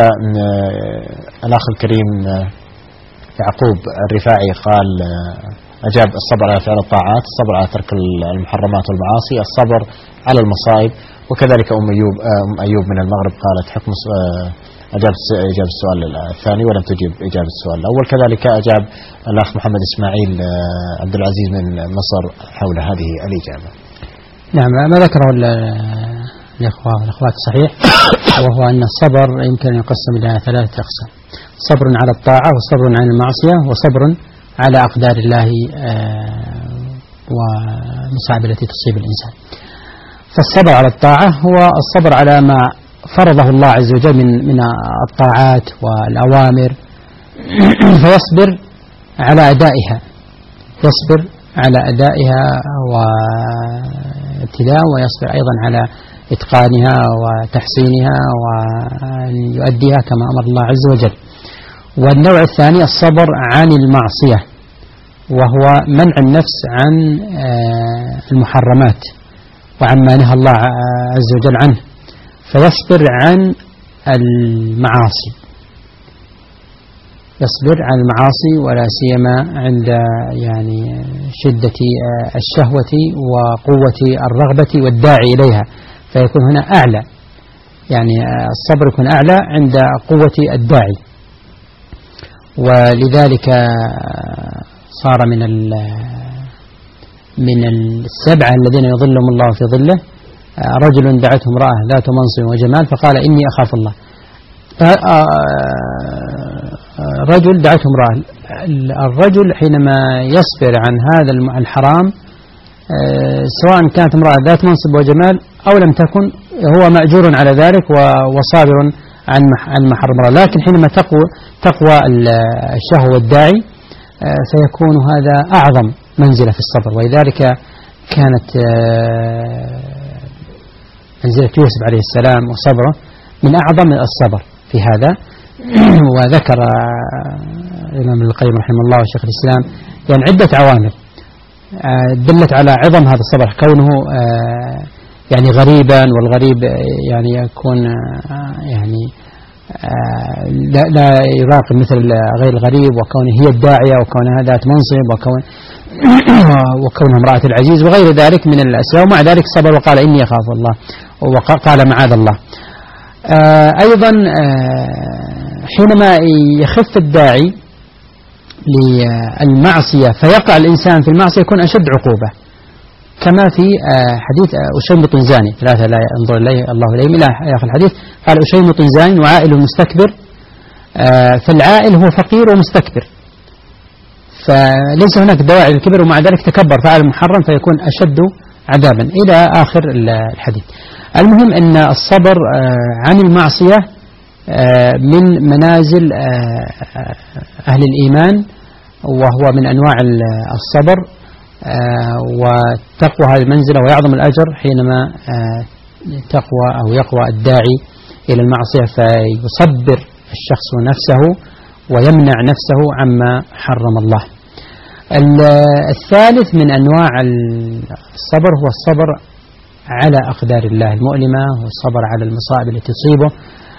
الأخ الكريم يعقوب الرفاعي قال أجاب الصبر على فعل الطاعات، الصبر على ترك المحرمات والمعاصي، الصبر على المصائب. وكذلك أم أيوب من المغرب قالت حكم أجاب السؤال الثاني ولم تجيب إجابة السؤال الأول. كذلك أجاب الأخ محمد إسماعيل عبد العزيز من مصر حول هذه الإجابة. نعم، ما ذكره الإخوة والأخوات صحيح، وهو أن الصبر يمكن أن يقسم إلى 3 أقسام: صبر على الطاعة، وصبر عن المعصية، وصبر على أقدار الله والمصاعب التي تصيب الإنسان. فالصبر على الطاعة هو الصبر على ما فرضه الله عز وجل من الطاعات والأوامر، فيصبر على أدائها، وابتلاء، ويصبر أيضا على إتقانها وتحسينها وأن يؤديها كما أمر الله عز وجل. والنوع الثاني الصبر عن المعصية، وهو منع النفس عن المحرمات وعما نهى الله عز وجل عنه، فيصبر عن المعاصي، يصبر عن المعاصي ولا سيما عند يعني شدة الشهوة وقوة الرغبة والداعي إليها، فيكون هنا أعلى، يعني الصبر يكون أعلى عند قوة الداعي. ولذلك صار من السبعة الذين يظلهم الله في ظله رجل دعته امرأة ذات منصب وجمال فقال إني أخاف الله. رجل دعته امرأة، الرجل حينما يصبر عن هذا الحرام سواء كانت امرأة ذات منصب وجمال أو لم تكن هو مأجور على ذلك وصابر عن محرم، لكن حينما تقوى الشهوة والداعي فيكون هذا أعظم منزلة في الصبر. ولذلك كانت منزلة يوسف عليه السلام وصبره من أعظم الصبر في هذا. وذكر الإمام ابن القيم رحمه الله وشيخ الإسلام يعني عدة عوامل دلت على عظم هذا الصبر، كونه يعني غريبا، والغريب يعني يكون يعني لا يراقب مثل غير الغريب، وكونه هي الداعية، وكونها ذات منصب، وكونها امرأة العزيز وغير ذلك من الأسباب، ومع ذلك صبر وقال إني أخاف الله، وقال معاذ الله. أيضا حينما يخف الداعي للمعصية فيقع الإنسان في المعصية يكون أشد عقوبة، كما في حديث أشيمط زاني، ثلاثة لا ينظر إليه الله إليهم إلى آخر الحديث، قال أشيمط زاني وعائل مستكبر، فالعائل هو فقير ومستكبر، فليس هناك دواعي للكبر، ومع ذلك تكبر فعل المحرم فيكون أشد عذابا إلى آخر الحديث. المهم أن الصبر عن المعصية من منازل أهل الإيمان، وهو من أنواع الصبر، وتقوى هذه المنزلة ويعظم الأجر حينما تقوى أو يقوى الداعي إلى المعصية فيصبر الشخص نفسه ويمنع نفسه عما حرم الله. الثالث من أنواع الصبر هو الصبر على أقدار الله المؤلمة، والصبر على المصائب التي تصيبه،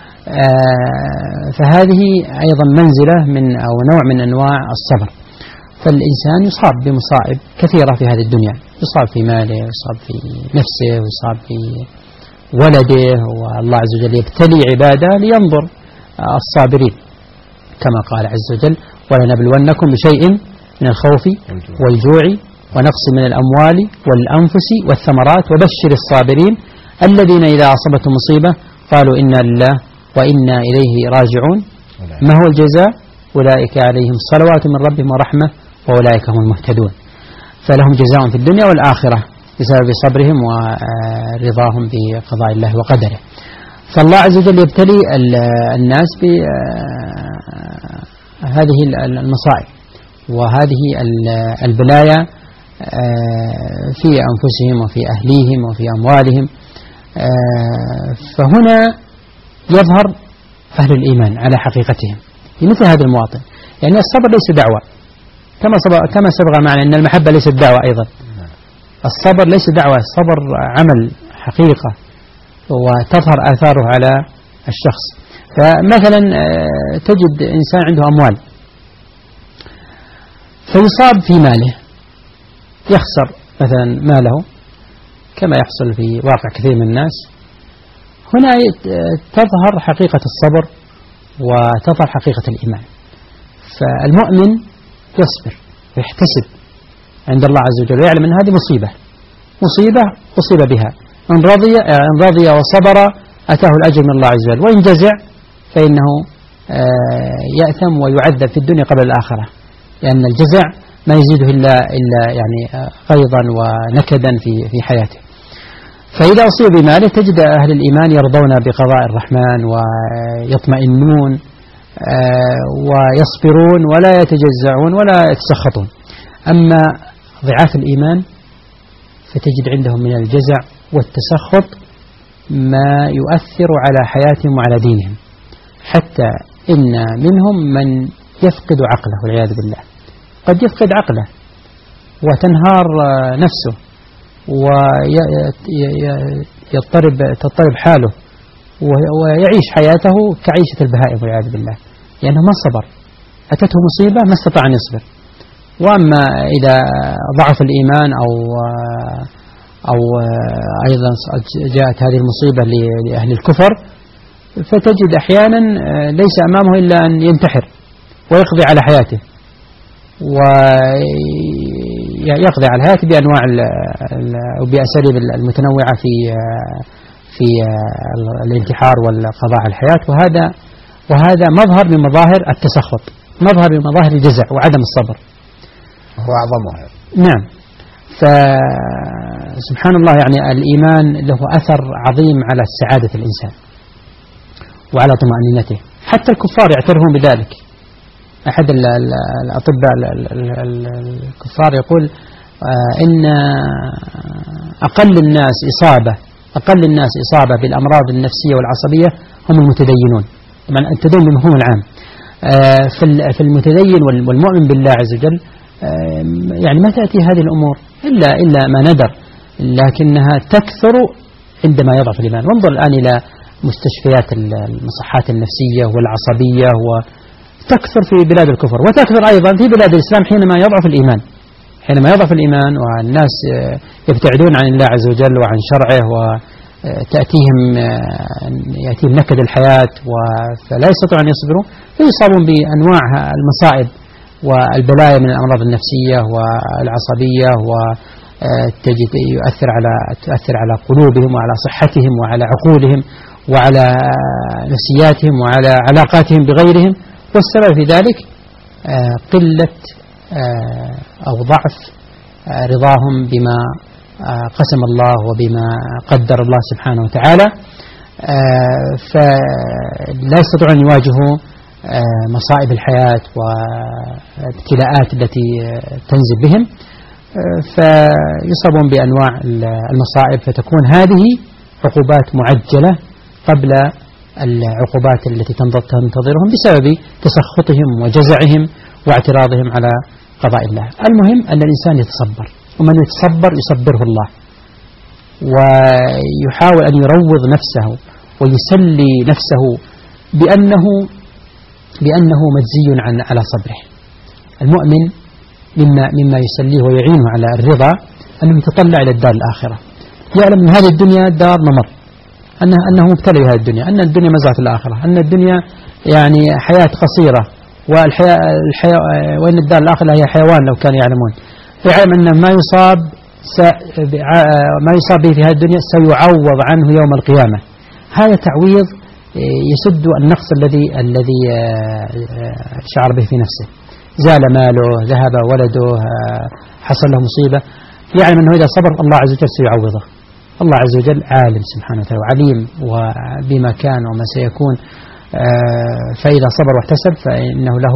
فهذه أيضا منزلة أو نوع من أنواع الصبر. فالإنسان يصاب بمصائب كثيرة في هذه الدنيا، يصاب في ماله، يصاب في نفسه، يصاب في ولده، والله عز وجل يبتلي عباده لينظر الصابرين، كما قال عز وجل ولنبلونكم بشيء من الخوف والجوع ونقص من الأموال والأنفس والثمرات وبشر الصابرين الذين إذا أصابتهم مصيبة قالوا إنا لله وإنا إليه راجعون ما هو الجزاء أولئك عليهم صلوات من ربهم ورحمة وأولئك هم المهتدون. فلهم جزاء في الدنيا والآخرة بسبب صبرهم ورضاهم بقضاء الله وقدره. فالله عز وجل يبتلي الناس بهذه المصائب وهذه البلايا في أنفسهم وفي أهليهم وفي أموالهم. فهنا يظهر أهل الإيمان على حقيقتهم في مثل هذا المواطن. يعني الصبر ليس دعوة، كما سبق معنا أن المحبة ليست دعوة أيضا. الصبر ليس دعوة، الصبر عمل حقيقة وتظهر آثاره على الشخص. فمثلا تجد إنسان عنده أموال فيصاب في ماله، يخسر مثلا ماله كما يحصل في واقع كثير من الناس. هنا تظهر حقيقة الصبر وتظهر حقيقة الإيمان. فالمؤمن يصبر ويحتسب عند الله عز وجل ويعلم أن هذه مصيبة أصيب بها، إن رضي وصبر أتاه الأجر من الله عز وجل، وإن جزع فإنه يأثم ويعذب في الدنيا قبل الآخرة، لأن الجزع ما يزيده إلا يعني غيظا ونكدا في حياته. فإذا أصيب بماله تجد أهل الإيمان يرضون بقضاء الرحمن ويطمئنون ويصبرون ولا يتجزعون ولا يتسخطون. أما ضعاف الإيمان فتجد عندهم من الجزع والتسخط ما يؤثر على حياتهم وعلى دينهم، حتى إن منهم من يفقد عقله والعياذ بالله، قد يفقد عقله وتنهار نفسه وتضطرب حاله ويعيش حياته كعيشة البهائم والعياذ بالله، لأنه ما صبر، أتته مصيبة ما استطاع أن يصبر. وأما إذا ضعف الإيمان أو أيضا جاءت هذه المصيبة لأهل الكفر، فتجد أحيانا ليس أمامه إلا أن ينتحر ويقضي على حياته، ويقضي على حياته بأنواع وبأساليب المتنوعة في الانتحار والقضاء على الحياة. وهذا مظهر من مظاهر التسخط، مظهر من مظاهر الجزع وعدم الصبر، هو أعظمها. نعم. فسبحان الله، يعني الإيمان له أثر عظيم على سعادة الإنسان وعلى طمأنينته. حتى الكفار يعترفون بذلك. أحد الأطباء الكفار يقول إن أقل الناس إصابة بالأمراض النفسية والعصبية هم المتدينون. طبعا التدين بمفهوم العام. في المتدين والمؤمن بالله عز وجل يعني ما تأتي هذه الأمور إلا ما ندر، لكنها تكثر عندما يضعف الإيمان. وانظر الآن إلى مستشفيات المصحات النفسية والعصبية، وتكثر في بلاد الكفر وتكثر أيضا في بلاد الإسلام حينما يضعف الإيمان والناس يبتعدون عن الله عز وجل وعن شرعه، وتأتيهم نكد الحياة فلا يستطيعون أن يصبروا، فيصابون بأنواع المصائب والبلايا من الأمراض النفسية والعصبية، وتجد تؤثر على قلوبهم وعلى صحتهم وعلى عقولهم وعلى نفسياتهم وعلى علاقاتهم بغيرهم. والسبب في ذلك قلة أو ضعف رضاهم بما قسم الله وبما قدر الله سبحانه وتعالى، فلا يستطيعون أن يواجهوا مصائب الحياة والابتلاءات التي تنزل بهم، فيصابون بأنواع المصائب، فتكون هذه عقوبات معجلة قبل العقوبات التي تنتظرهم بسبب تسخطهم وجزعهم واعتراضهم على قضاء الله. المهم أن الإنسان يتصبر، ومن يتصبر يصبره الله، ويحاول أن يروض نفسه ويسلي نفسه بأنه مجزي على صبره. المؤمن مما يسليه ويعينه على الرضا أنه يتطلع إلى الدار الآخرة، يعلم أن هذه الدنيا دار ممر، أنه مبتلى بهذه الدنيا، أن الدنيا مزرعة الآخرة، أن الدنيا يعني حياة قصيرة، وأن الدار الآخرة هي حيوان لو كانوا يعلمون. يعلم أن ما يصاب به في هذه الدنيا سيعوض عنه يوم القيامة. هذا تعويض يسد النقص الذي شعر به في نفسه. زال ماله، ذهب ولده، حصل له مصيبة، يعلم أنه إذا صبر الله عز وجل سيعوضه. الله عز وجل عالم سبحانه وتعالى وعليم وبما كان وما سيكون، فإذا صبر واحتسب فإنه له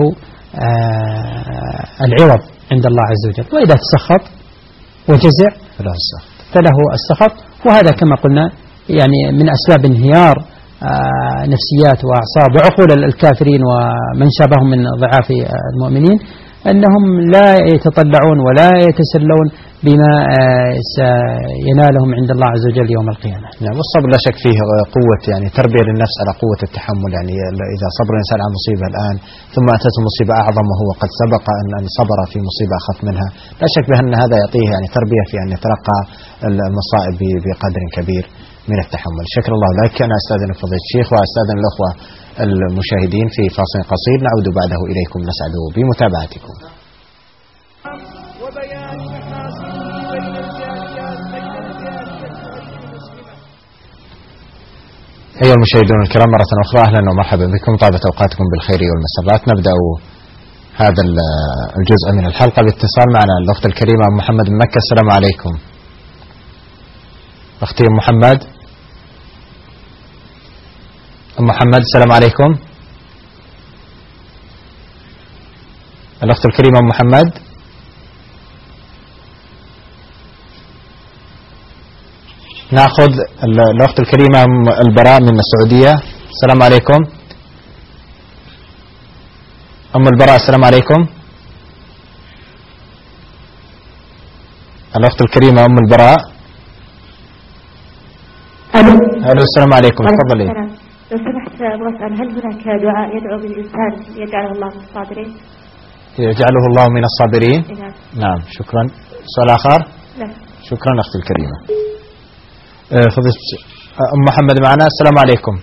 العوض عند الله عز وجل. وإذا تسخط وجزع فله السخط، وهذا كما قلنا يعني من أسباب انهيار نفسيات وأعصاب وعقول الكافرين ومن شابههم من ضعاف المؤمنين، أنهم لا يتطلعون ولا يتسلون بما سينالهم عند الله عز وجل يوم القيامة. نعم. والصبر لا شك فيه قوة، يعني تربية للنفس على قوة التحمل. يعني إذا صبر الإنسان على مصيبة الآن ثم أتته مصيبة أعظم وهو قد سبق أن صبر في مصيبة أخف منها، لا شك بأن هذا يعطيه يعني تربية في أن يتلقى المصائب بقدر كبير من التحمل. شكر الله لك. أنا أستاذن فضيلة الشيخ وأستاذن الأخوة المشاهدين في فاصل قصير نعود بعده إليكم، نسعد بمتابعتكم. أيها المشاهدون الكرام، مرة أخرى أهلا ومرحبا بكم، طابت أوقاتكم بالخير والمسرات. نبدأ هذا الجزء من الحلقة باتصال معنا الأخت الكريمة أم محمد من مكة. السلام عليكم أختي أم محمد. أم محمد السلام عليكم. الأخت الكريمة أم محمد. نأخذ الأخت الكريمة البراء من السعودية. السلام عليكم. أم البراء السلام عليكم. الأخت الكريمة أم البراء. ألو السلام عليكم، تفضلي. لو سمحت أبغى أسأل، هل هناك دعاء يدعو بالإنسان يجعله الله من الصابرين؟ يجعله الله من الصابرين؟ نعم، شكرا. سؤال آخر؟ لا. شكرا أختي الكريمة. فضيلة أم محمد معنا. السلام عليكم.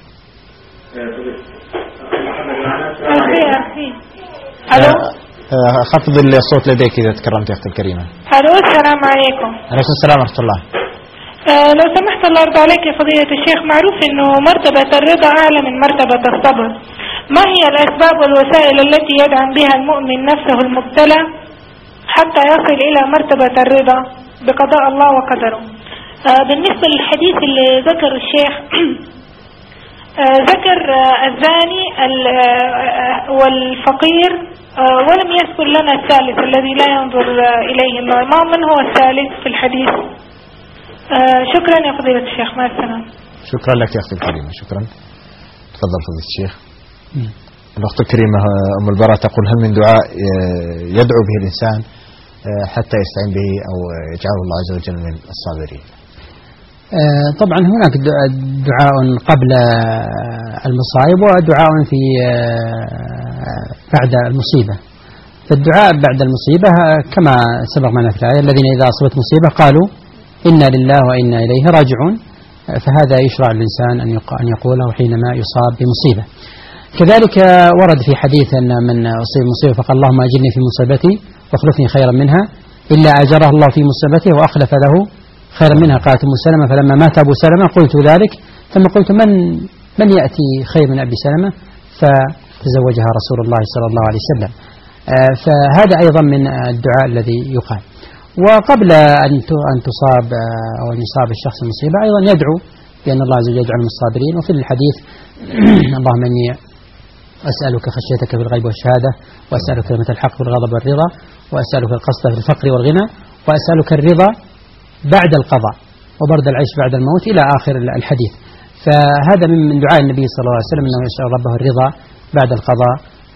أخي ألو. خفض الصوت لديك إذا تكرمت يا أختي الكريمة. ألو السلام عليكم. عليكم السلام ورحمة الله. لو سمحت الله يرضى عليك يا فضيلة الشيخ، معروف أنه مرتبة الرضا أعلى من مرتبة الصبر. ما هي الأسباب والوسائل التي يدعم بها المؤمن نفسه المبتلى حتى يصل إلى مرتبة الرضا بقضاء الله وقدره؟ بالنسبة للحديث اللي ذكر الشيخ ذكر الزاني والفقير ولم يذكر لنا الثالث الذي لا ينظر إليه الله. ما من هو الثالث في الحديث؟ شكرا يا فضيلة الشيخ، مع السلامة. شكرا لك يا أختي الكريمة، شكرا. تفضل فضيلة الشيخ. الأخت الكريمة أم البراء تقول: هل من دعاء يدعو به الإنسان حتى يستعين به أو يجعله الله عز وجل من الصابرين؟ طبعا هناك دعاء قبل المصائب ودعاء في بعد المصيبة. فالدعاء بعد المصيبة كما سبق معنا في الآية: الذين إذا أصابت مصيبة قالوا إنا لله وإنا إليه راجعون. فهذا يشرع الإنسان أن يقوله حينما يصاب بمصيبة. كذلك ورد في حديث أن من أصيب مصيبة فقال: اللهم أجرني في مصيبتي واخلفني خيرا منها، إلا أجره الله في مصيبته وأخلف له خيرا منها. قالت أم سلمة: فلما مات أبو سلمة قلت ذلك، ثم قلت من يأتي خير من أبي سلمة؟ فتزوجها رسول الله صلى الله عليه وسلم. فهذا أيضا من الدعاء الذي يقال. وقبل أن تصاب أو أن يصاب الشخص المصيبة أيضا يدعو بأن الله عز وجل يجعل من الصابرين. وفي الحديث: اللهم إني أسألك خشيتك في الغيب والشهادة، وأسألك كلمة الحق والغضب والرضا، وأسألك القصد في الفقر والغنى، وأسألك الرضا بعد القضاء وبرد العيش بعد الموت إلى آخر الحديث. فهذا من دعاء النبي صلى الله عليه وسلم أنه يسأل ربه الرضا بعد القضاء،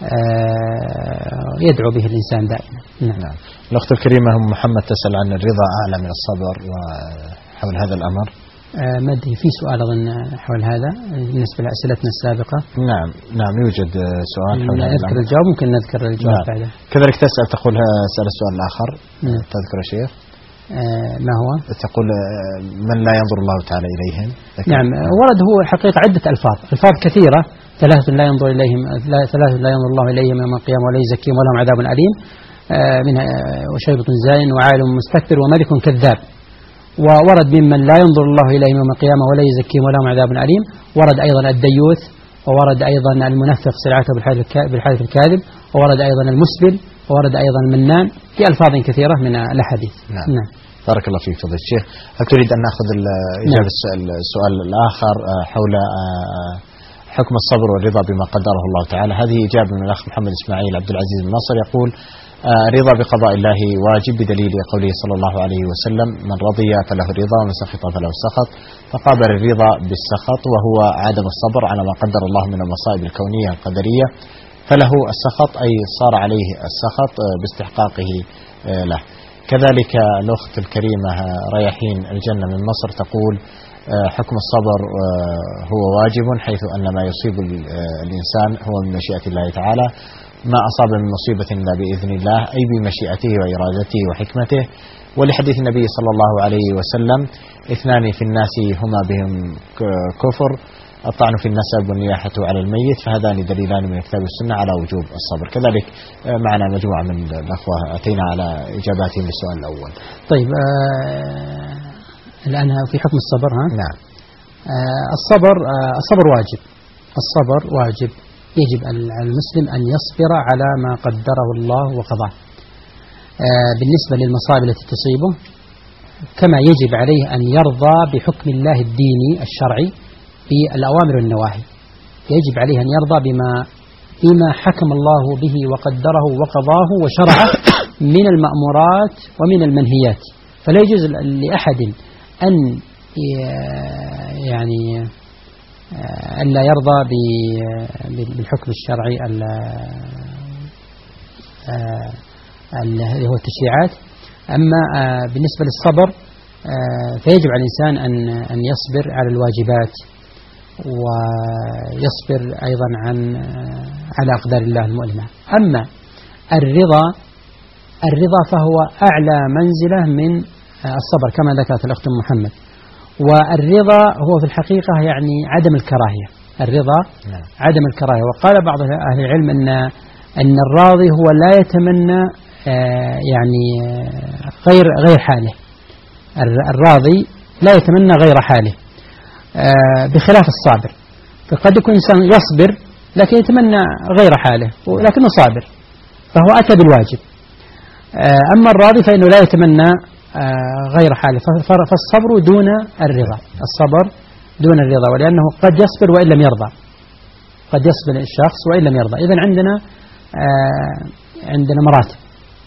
يدعو به الإنسان دائما. نعم. الأخت الكريمة أم محمد تسأل عن الرضا أعلى من الصبر وحول هذا الأمر. ما أدري في سؤال أظن حول هذا بالنسبة لأسئلتنا السابقة. نعم يوجد سؤال حول هذا نذكر الجواب، ممكن نذكر الجواب بعده. كذلك تسأل تقول سأل السؤال الآخر. تذكر يا شيخ؟ ما هو؟ تقول من لا ينظر الله تعالى إليهم. نعم، ورد هو حقيقة عدة ألفاظ كثيرة: ثلاثة لا ينظر الله إليهم يوم القيامة ولا يزكيهم ولهم عذاب أليم، منها وشيبة زان وعالم مستكبر وملك كذاب. وورد ممن لا ينظر الله إليهم يوم القيامة ولا يزكيهم ولهم عذاب أليم. ورد أيضا الديوث، وورد أيضا المنفق سلعته بالحلف الكاذب، وورد أيضا المسبل، وورد أيضا المنان، في ألفاظ كثيرة من الأحاديث. نعم. بارك الله فيك فضيلة الشيخ. هل تريد أن نأخذ إجابة السؤال الآخر حول حكم الصبر والرضا بما قدره الله تعالى؟ هذه إجابة من الأخ محمد إسماعيل عبد العزيز الناصر، يقول: رضا بقضاء الله واجب بدليل قوله صلى الله عليه وسلم: من رضي فله الرضا ومن سخط فله السخط. فقابل الرضا بالسخط وهو عدم الصبر على ما قدر الله من المصائب الكونية القدرية، فله السخط أي صار عليه السخط باستحقاقه له. كذلك الأخت الكريمة رياحين الجنة من مصر تقول: حكم الصبر هو واجب، حيث أن ما يصيب الإنسان هو من مشيئة الله تعالى، ما أصاب من مصيبة إلا بإذن الله، أي بمشيئته وإرادته وحكمته. ولحديث النبي صلى الله عليه وسلم: اثنان في الناس هما بهم كفر، الطعن في النسب والنياحة على الميت. فهذان دليلان من الكتاب والسنة على وجوب الصبر. كذلك معنا مجموعة من الأخوة أتينا على إجاباتهم للسؤال الأول. طيب، الآن في حكم الصبر. نعم. الصبر واجب. الصبر واجب، يجب على المسلم أن يصبر على ما قدره الله وقضاه بالنسبة للمصائب التي تصيبه، كما يجب عليه أن يرضى بحكم الله الديني الشرعي بالأوامر والنواهي. يجب عليه أن يرضى بما حكم الله به وقدره وقضاه وشرعه من المأمورات ومن المنهيات. فلا يجوز لأحد أن ألا يرضى بالحكم الشرعي اللي هو التشريعات. أما بالنسبة للصبر فيجب على الإنسان أن يصبر على الواجبات، ويصبر أيضا على أقدار الله المؤلمة. أما الرضا فهو أعلى منزلة من الصبر كما ذكرت الأخت محمد. والرضا هو في الحقيقة يعني عدم الكراهية، الرضا عدم الكراهية. وقال بعض أهل العلم أن الراضي هو لا يتمنى يعني غير حاله، الراضي لا يتمنى غير حاله بخلاف الصابر. فقد يكون إنسان يصبر لكن يتمنى غير حاله ولكنه صابر، فهو أتى بالواجب. أما الراضي فإنه لا يتمنى غير حاله، فالصبر دون الرضا، الصبر دون الرضا، ولأنه قد يصبر وإن لم يرضى، قد يصبر الشخص وإن لم يرضى. إذن عندنا مراتب.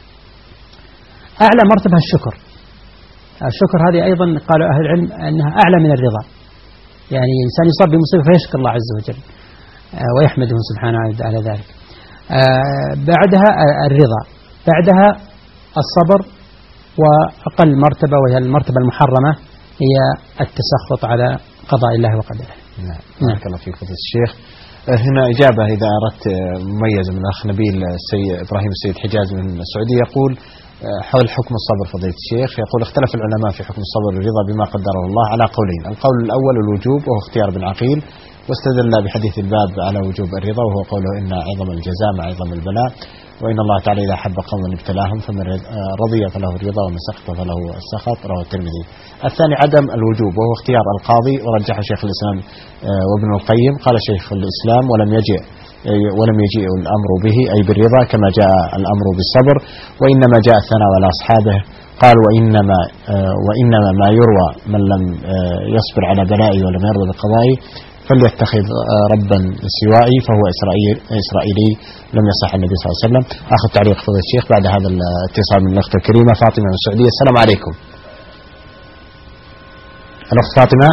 أعلى مرتبة الشكر. الشكر هذه أيضا قالوا أهل العلم أنها أعلى من الرضا، يعني إنسان يصاب بمصيبة فيشكر الله عز وجل ويحمده سبحانه على ذلك. بعدها الرضا، بعدها الصبر، وأقل مرتبة وهي المرتبة المحرمة هي التسخط على قضاء الله وقدره. نعم. بارك الله فيك فضيلة الشيخ. هنا إجابة إذا أردت مميزة من الأخ نبيل إبراهيم السيد حجاز من السعودية، يقول حول حكم الصبر فضيلة الشيخ، يقول اختلف العلماء في حكم الصبر والرضا بما قدره الله على قولين. القول الأول الوجوب وهو اختيار ابن عقيل، واستدل بحديث الباب على وجوب الرضا وهو قوله إن عظم الجزاء مع عظم البلاء، وإن الله تعالى إذا حب قوما ابتلاهم فمن رضي فله الرضا ومن سخط فله السخط، رواه الترمذي. الثاني عدم الوجوب وهو اختيار القاضي، ورجحه شيخ الإسلام وابن القيم. قال شيخ الإسلام ولم يجيء الأمر به أي بالرضا كما جاء الأمر بالصبر، وإنما جاء الثناء على أصحابه. قال وإنما ما يروى من لم يصبر على بلائي ولم يرضى بقضائي فليتخذ ربا سوائي فهو إسرائيلي لم يصح النبي صلى الله عليه وسلم. أخذ تعليق فضيلة الشيخ بعد هذا الاتصال من الأخت الكريمة فاطمة من السعودية. السلام عليكم. الأخت فاطمة،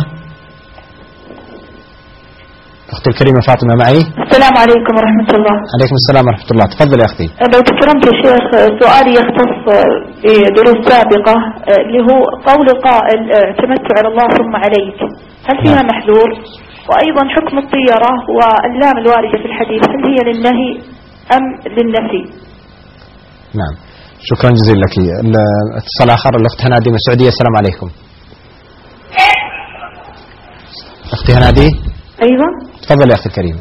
أختي الكريمة فاطمة معي. السلام عليكم ورحمة الله. عليكم السلام ورحمة الله، تفضل يا أختي. لو تكرمت يا شيخ، سؤالي يختص بدروس سابقة اللي هو قول قائل اعتمدت على الله ثم عليك، هل فيها محذور؟ وأيضا حكم الطيرة واللام الواردة في الحديث هل هي للنهي أم للنفي؟ نعم، شكرا جزيلا لك. الاتصال آخر الأخت هنادي من السعودية. السلام عليكم. أختي هنادي. أيوة تفضلي يا أختي الكريمة،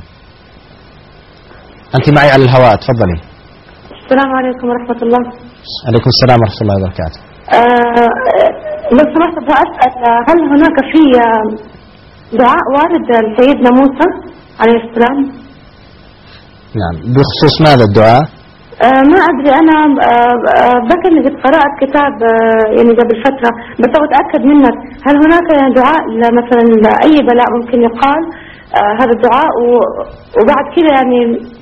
أنت معي على الهواء، تفضلي. السلام عليكم ورحمة الله. عليكم السلام ورحمة الله وبركاته. لو سمحت أبغى أسأل، هل هناك في دعاء وارد لسيدنا موسى عليه السلام؟ نعم، بخصوص ماذا الدعاء؟ ما أدري، أنا بكني قد قرأت كتاب يعني قبل فترة، بس أبغى أتأكد منك، هل هناك دعاء مثلا لأي بلاء ممكن يقال هذا الدعاء وبعد كذا يعني؟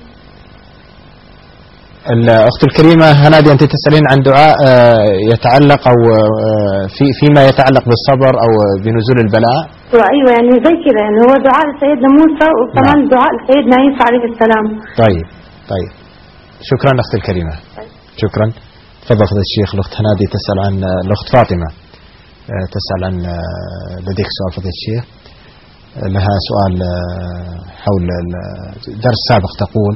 الأخت الكريمة هنادي، أنت تسألين عن دعاء يتعلق أو فيما يتعلق بالصبر أو بنزول البلاء؟ أيوة يعني زي كذا، يعني هو دعاء لسيدنا موسى وكمان نعم. دعاء لسيدنا عيسى عليه السلام. طيب شكرا أختي الكريمة. شكرا. تفضل فضيلة الشيخ. الأخت هنادي تسأل عن الأخت فاطمة تسأل عن لديك سؤال فضيلة الشيخ، لها سؤال حول درس سابق تقول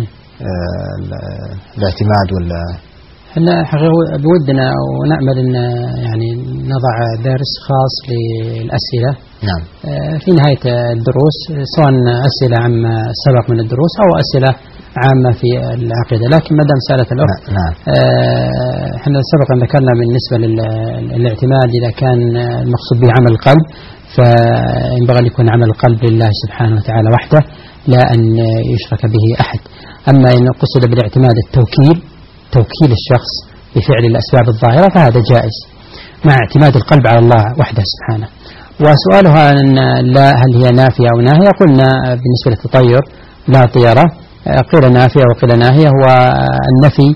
الاعتماد ولا احنا حقيقة بودنا ونأمل ان يعني نضع درس خاص للأسئلة. نعم. في نهاية الدروس، سواء أسئلة عما سبق من الدروس أو أسئلة عامة في العقيدة، لكن ما دام سألت الأخت نعم. احنا سبقا ذكرنا بالنسبة للاعتماد إذا كان المقصود به عمل القلب فينبغي أن يكون عمل القلب لله سبحانه وتعالى وحده لا أن يشرك به أحد. أما إن قصد بالاعتماد توكيل الشخص بفعل الأسباب الظاهرة فهذا جائز مع اعتماد القلب على الله وحده سبحانه. وسؤالها أن لا هل هي نافية أو ناهية، قلنا بالنسبة للتطير لا طيرة، قيل نافية وقيل ناهية، هو النفي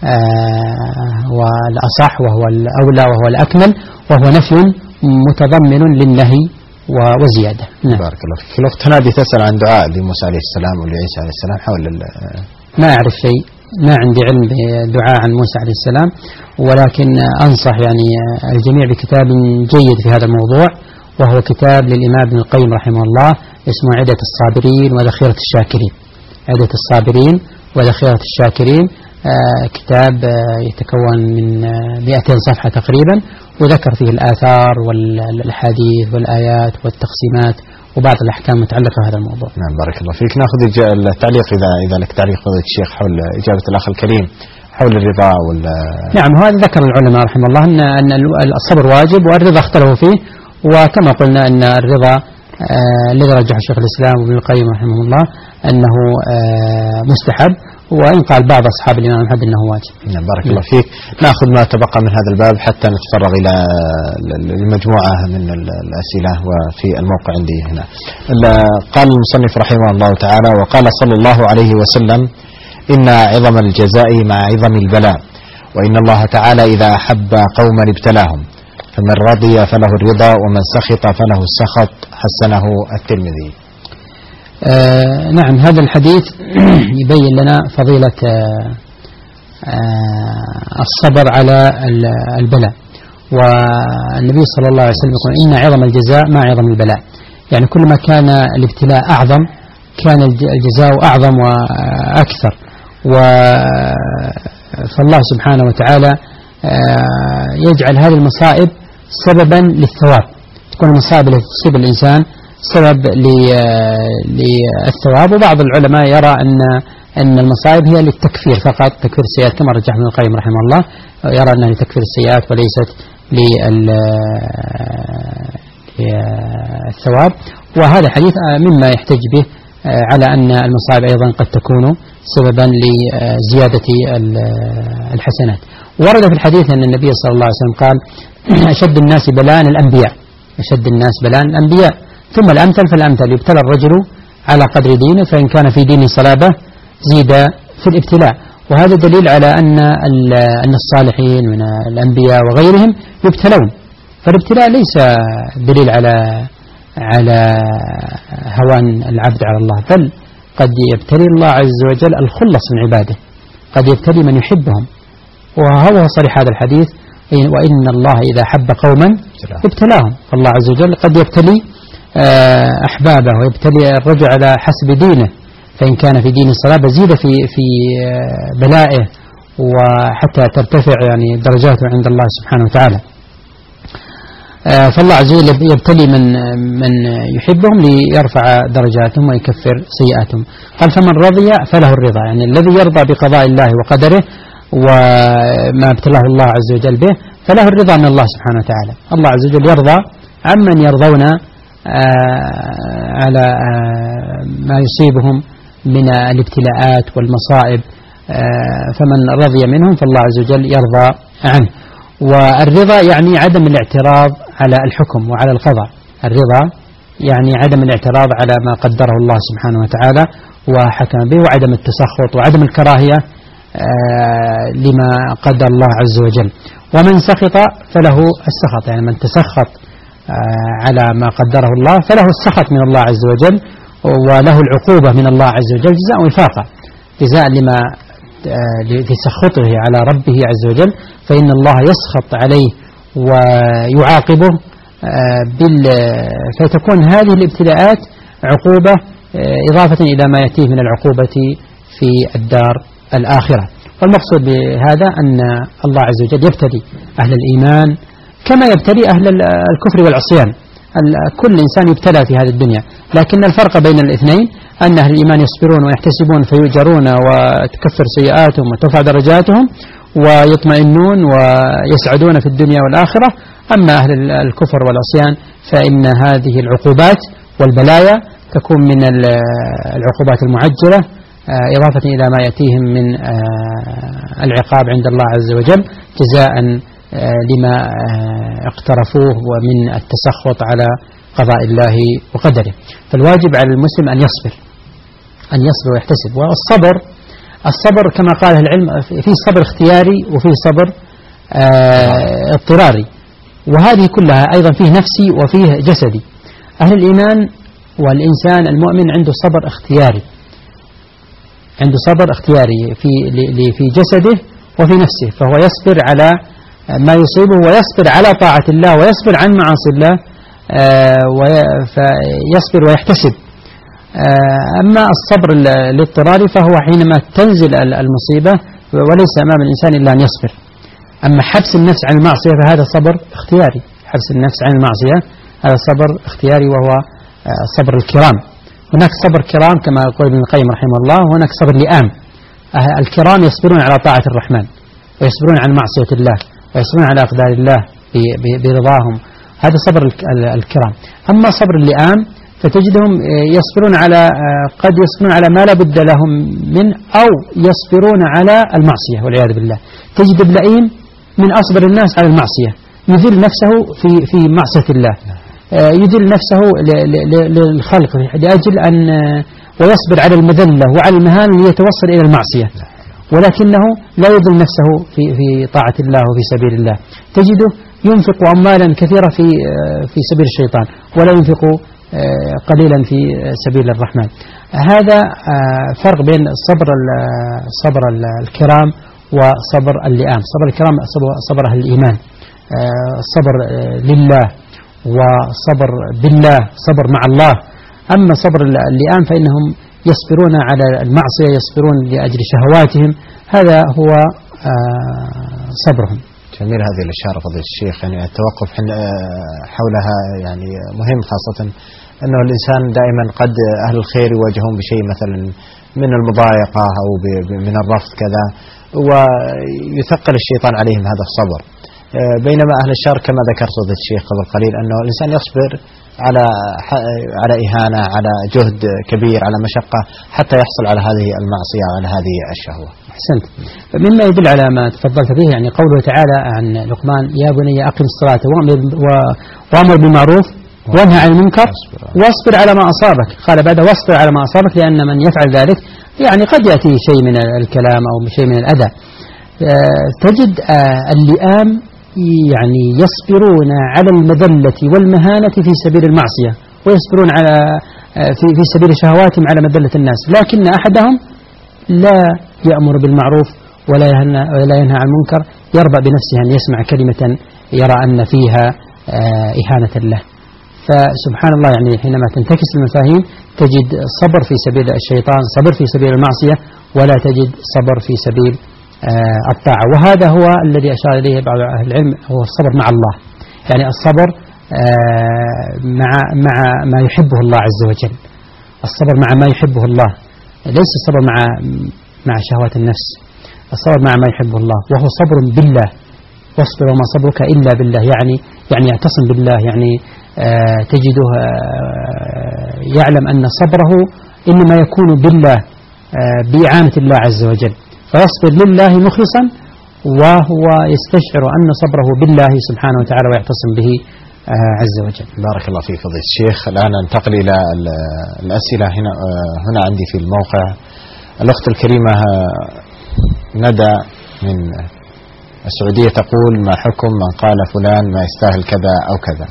والأصح وهو الأولى وهو الأكمل، وهو نفي متضمن للنهي وزيادة. نعم. بارك الله فيك. الأخت هنادي تسأل عن دعاء لموسى عليه السلام ولعيسى عليه السلام حول ما أعرف شيء ما عندي علم بدعاء عن موسى عليه السلام، ولكن أنصح يعني الجميع بكتاب جيد في هذا الموضوع، وهو كتاب للإمام ابن القيم رحمه الله اسمه عدة الصابرين وذخيرة الشاكرين. عدة الصابرين وذخيرة الشاكرين، كتاب يتكون من 200 صفحة تقريبا، وذكر فيه الآثار والأحاديث والآيات والتقسيمات وبعض الأحكام المتعلقة بهذا الموضوع. نعم بارك الله فيك. نأخذ التعليق إذا لك تعليق فضيلة الشيخ حول إجابة الأخ الكريم حول الرضا نعم، هذا ذكر العلماء رحمه الله أن الصبر واجب والرضا اختلفوا فيه، وكما قلنا أن الرضا الذي رجحه شيخ الإسلام وابن القيم رحمه الله أنه مستحب، وإن قال بعض أصحاب الإمام أحمد أنه واجب. نعم بارك الله فيك. نأخذ ما تبقى من هذا الباب حتى نتفرغ إلى المجموعة من الأسئلة وفي الموقع عندي هنا. قال المصنف رحمه الله تعالى: وقال صلى الله عليه وسلم: إن عظم الجزاء مع عظم البلاء، وإن الله تعالى إذا أحب قوما ابتلاهم، فمن رضي فله الرضا ومن سخط فله السخط. حسنه الترمذي. نعم، هذا الحديث يبين لنا فضيلة الصبر على البلاء، والنبي صلى الله عليه وسلم يقول: إن عظم الجزاء مع عظم البلاء، يعني كلما كان الابتلاء أعظم كان الجزاء أعظم وأكثر. فالله سبحانه وتعالى يجعل هذه المصائب سببا للثواب، تكون المصائب التي تصيب الإنسان سبب للثواب. وبعض العلماء يرى أن المصائب هي للتكفير فقط، تكفير السيئات، كما رجح ابن القيم رحمه الله، يرى أنها لتكفير السيئات وليست للثواب. وهذا الحديث مما يحتج به على أن المصائب أيضا قد تكون سببا لزيادة الحسنات. ورد في الحديث أن النبي صلى الله عليه وسلم قال: أشد الناس بلاء الأنبياء، أشد الناس بلاء الأنبياء، ثم الأمثل فالأمثل، يبتلى الرجل على قدر دينه، فإن كان في دينه صلابة زيد في الابتلاء. وهذا دليل على أن الصالحين من الأنبياء وغيرهم يبتلون، فالابتلاء ليس دليل على هوان العبد على الله، بل قد يبتلي الله عز وجل الخلص من عباده، قد يبتلي من يحبهم، وهو صريح هذا الحديث: وإن الله إذا حب قوما ابتلاهم. فالله عز وجل قد يبتلي أحبابه ويبتلي الرجل على حسب دينه، فإن كان في دين الصلابة زيد في بلائه، وحتى ترتفع يعني درجاته عند الله سبحانه وتعالى. فالله عز وجل يبتلي من يحبهم ليرفع درجاتهم ويكفر سيئاتهم. قال: فمن رضي فله الرضا، يعني الذي يرضى بقضاء الله وقدره وما ابتلاه الله عز وجل به فله الرضا من الله سبحانه وتعالى. الله عز وجل يرضى عمن يرضون على ما يصيبهم من الابتلاءات والمصائب، فمن رضي منهم فالله عز وجل يرضى عنه. والرضا يعني عدم الاعتراض على الحكم وعلى القضاء، الرضا يعني عدم الاعتراض على ما قدره الله سبحانه وتعالى وحكم به، وعدم التسخط وعدم الكراهية لما قدر الله عز وجل. ومن سخط فله السخط، يعني من تسخط على ما قدره الله فله السخط من الله عز وجل، وله العقوبة من الله عز وجل جزاء وفاقا، جزاء لما لتسخطه على ربه عز وجل، فإن الله يسخط عليه ويعاقبه فتكون هذه الابتلاءات عقوبة إضافة إلى ما يأتيه من العقوبة في الدار الآخرة. والمقصود بهذا أن الله عز وجل يبتلي أهل الإيمان كما يبتلي أهل الكفر والعصيان، كل إنسان يبتلى في هذه الدنيا، لكن الفرق بين الاثنين أن أهل الإيمان يصبرون ويحتسبون فيؤجرون وتكفر سيئاتهم وترفع درجاتهم ويطمئنون ويسعدون في الدنيا والآخرة. أما أهل الكفر والعصيان فإن هذه العقوبات والبلايا تكون من العقوبات المعجلة إضافة إلى ما يأتيهم من العقاب عند الله عز وجل جزاء لما اقترفوه ومن التسخط على قضاء الله وقدره. فالواجب على المسلم أن يصبر ويحتسب. والصبر كما قال أهل العلم فيه صبر اختياري وفيه صبر اضطراري، وهذه كلها أيضا فيه نفسي وفيه جسدي. أهل الإيمان والإنسان المؤمن عنده صبر اختياري، عنده صبر اختياري في جسده وفي نفسه، فهو يصبر على ما يصيبه ويصبر على طاعة الله ويصبر عن معاصي الله، فيصبر ويحتسب. أما الصبر الاضطراري فهو حينما تنزل المصيبة وليس أمام الإنسان إلا أن يصبر. أما حبس النفس عن المعصية فهذا صبر اختياري. حبس النفس عن المعصية هذا صبر اختياري وهو صبر الكرام. هناك صبر كرام كما يقول ابن القيم رحمه الله، وهناك صبر لئام. الكرام يصبرون على طاعة الرحمن ويصبرون عن معصية الله ويصبرون على أقدار الله برضاهم، هذا صبر الكرام. أما صبر اللئام فتجدهم يصبرون على قد يصبرون على ما لا بد لهم منه، أو يصبرون على المعصية والعياذ بالله. تجد اللئيم من أصبر الناس على المعصية، يذل نفسه في معصية الله، يذل نفسه للخلق لأجل أن ويصبر على المذلة وعلى المهان ليتوصل إلى المعصية، ولكنه لا يذل نفسه في طاعة الله وفي سبيل الله. تجده ينفق أموالا كثيرة في سبيل الشيطان ولا ينفق قليلا في سبيل الرحمن. هذا فرق بين صبر الكرام وصبر اللئام. صبر الكرام صبر أهل الإيمان، صبر لله وصبر بالله، صبر مع الله. أما صبر اللئام فإنهم يصبرون على المعصية، يصبرون لأجل شهواتهم، هذا هو صبرهم. جميل هذه الإشارة فضيلة الشيخ، يعني التوقف حولها يعني مهم، خاصة أنه الإنسان دائما قد أهل الخير يواجهون بشيء مثلا من المضايقة أو من الرفض كذا، ويثقل الشيطان عليهم هذا الصبر، بينما أهل الشر كما ذكر فضيلة الشيخ قبل قليل أنه الإنسان يصبر على إهانة، على جهد كبير، على مشقة حتى يحصل على هذه المعصية وعلى هذه الشهوة. أحسنت. مما يدل على ما تفضلت به يعني قوله تعالى عن لقمان: يا بني أقم الصلاة وأمر بالمعروف وانهى عن المنكر واصبر على ما أصابك. قال بعد واصبر على ما أصابك، لأن من يفعل ذلك يعني قد يأتي شيء من الكلام أو شيء من الأذى. تجد اللئام يعني يصبرون على المذلة والمهانة في سبيل المعصية، ويصبرون على في سبيل شهواتهم على مذلة الناس، لكن أحدهم لا يأمر بالمعروف ولا ينهى عن المنكر، يرضى بنفسه أن يسمع كلمة يرى أن فيها إهانة له. فسبحان الله، يعني حينما تنتكس المفاهيم تجد صبر في سبيل الشيطان، صبر في سبيل المعصية، ولا تجد صبر في سبيل الطاعة. وهذا هو الذي أشار إليه بعض أهل العلم، هو الصبر مع الله، يعني الصبر مع ما يحبه الله عز وجل، الصبر مع ما يحبه الله، ليس الصبر مع شهوات النفس، الصبر مع ما يحبه الله، وهو صبر بالله. واصبر وما صبرك إلا بالله، يعني يعتصم بالله، يعني تجده يعلم أن صبره إنما يكون بالله بإعانة الله عز وجل، فيصبر لله مخلصا وهو يستشعر أن صبره بالله سبحانه وتعالى ويعتصم به عز وجل. بارك الله فيك فضيلة الشيخ. الآن ننتقل إلى الأسئلة هنا عندي في الموقع. الأخت الكريمة ندى من السعودية تقول: ما حكم من قال فلان ما يستاهل كذا أو كذا؟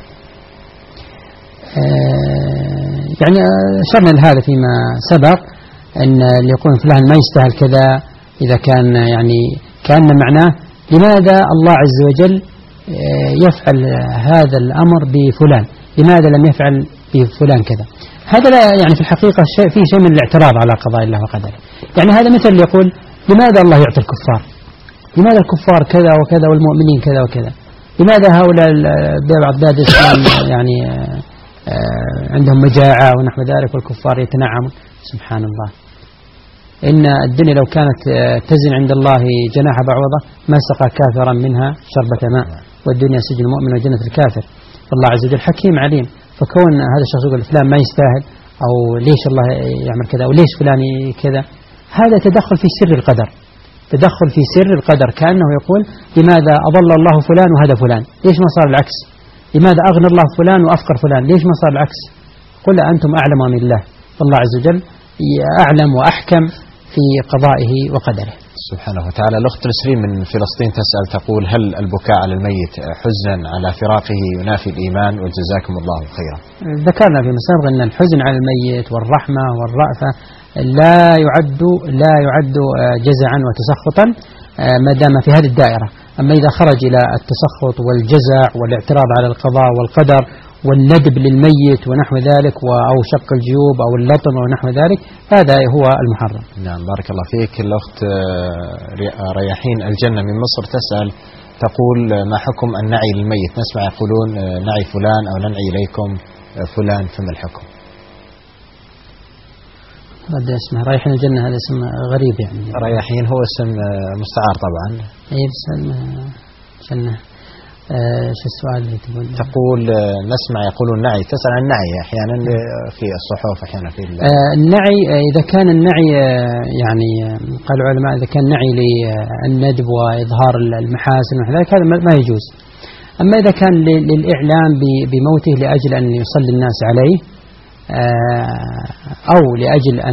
يعني أشرنا لهذا فيما سبق، أن اللي يقول فلان ما يستاهل كذا إذا كان يعني كان معناه لماذا الله عز وجل يفعل هذا الأمر بفلان، لماذا لم يفعل بفلان كذا. هذا لا يعني في الحقيقة فيه شيء من الاعتراض على قضاء الله وقدره. يعني هذا مثل اللي يقول: لماذا الله يعطي الكفار، لماذا الكفار كذا وكذا والمؤمنين كذا وكذا، لماذا هؤلاء بعض بلاد الإسلام يعني عندهم مجاعة ونحو ذلك والكفار يتنعمون. سبحان الله، إن الدنيا لو كانت تزن عند الله جناح بعوضة ما سقى كافرا منها شربة ماء، والدنيا سجن المؤمن وجنة الكافر، فالله عز وجل حكيم عليم. فكون هذا الشخص يقول فلان ما يستاهل، أو ليش الله يعمل كذا، أو ليش فلان كذا، هذا تدخل في سر القدر، تدخل في سر القدر، كأنه يقول: لماذا أضل الله فلان وهدى فلان، ليش ما صار العكس، لماذا أغنى الله فلان وأفقر فلان، ليش ما صار العكس. قل أنتم أعلم من الله، فالله عز وجل أعلم وأحكم في قضائه وقدره. سبحانه وتعالى. الأخت نسرين من فلسطين تسأل تقول: هل البكاء على الميت حزنا على فراقه ينافي الإيمان؟ وجزاكم الله خيرا. ذكرنا في مسابق أن الحزن على الميت والرحمة والرأفة لا يعد جزعا وتسخطا ما دام في هذه الدائرة. أما إذا خرج إلى التسخط والجزع والاعتراض على القضاء والقدر والندب للميت ونحو ذلك أو شق الجيوب أو اللطم ونحو ذلك، هذا هو المحرم. نعم بارك الله فيك. الأخت رياحين الجنة من مصر تسأل تقول: ما حكم النعي للميت؟ نسمع يقولون نعي فلان أو ننعي إليكم فلان، فما الحكم؟ هذا اسمه رياحين الجنة، هذا اسم غريب يعني. رياحين هو اسم مستعار طبعا. أي اسم جنة. شو السؤال اللي تقول نسمع يقولون نعي، تسأل عن النعي أحيانا في الصحف أحيانا في النعي. إذا كان النعي يعني قال العلماء إذا كان نعي للندب وإظهار المحاسن وذلك هذا ما يجوز. أما إذا كان للإعلام بموته لأجل أن يصلي الناس عليه أو لأجل أن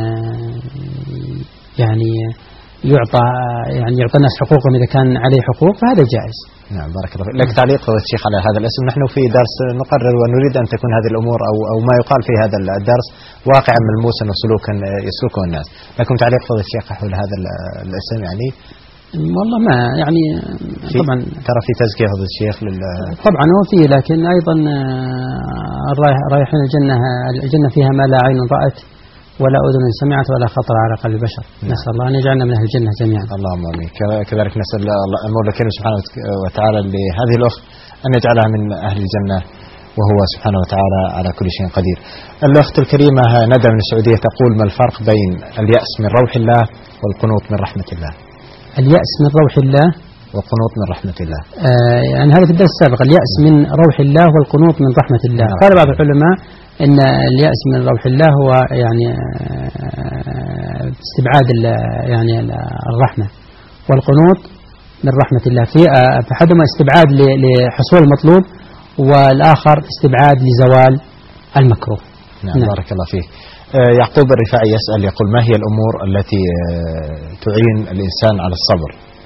يعني يعطى الناس حقوقهم إذا كان عليه حقوق فهذا جائز. نعم بارك الله فيك. لك تعليق فضيلة الشيخ على هذا الاسم؟ نحن في درس نقرر ونريد أن تكون هذه الأمور أو ما يقال في هذا الدرس واقعا ملموسا وسلوكا يسلكه الناس. لكم تعليق فضيلة الشيخ حول هذا الاسم؟ يعني والله ما يعني طبعا ترى في تزكية فضيلة الشيخ طبعا هو فيه، لكن أيضا رايحين الجنة فيها ما لا عين رأت ولا أذن سمعت ولا خطر على قلب البشر. نسأل الله أن يجعلنا من أهل الجنة جميعا. اللهم آمين. كذلك نسأل المولى الكريم سبحانه وتعالى لهذه الأخت أن يجعلها من أهل الجنة وهو سبحانه وتعالى على كل شيء قدير. الأخت الكريمة ندى من السعودية تقول: ما الفرق بين اليأس من روح الله والقنوط من رحمة الله؟ اليأس من روح الله والقنوط من رحمة الله. يعني هذا في الدرس السابق، اليأس من روح الله والقنوط من رحمة الله. قال بعض العلماء إن اليأس من روح الله هو يعني استبعاد يعني الرحمة، والقنوط من رحمة الله في أحدهما استبعاد لحصول المطلوب والآخر استبعاد لزوال المكروه. نعم بارك الله فيك. يعقوب الرفاعي يسأل يقول: ما هي الأمور التي تعين الإنسان على الصبر؟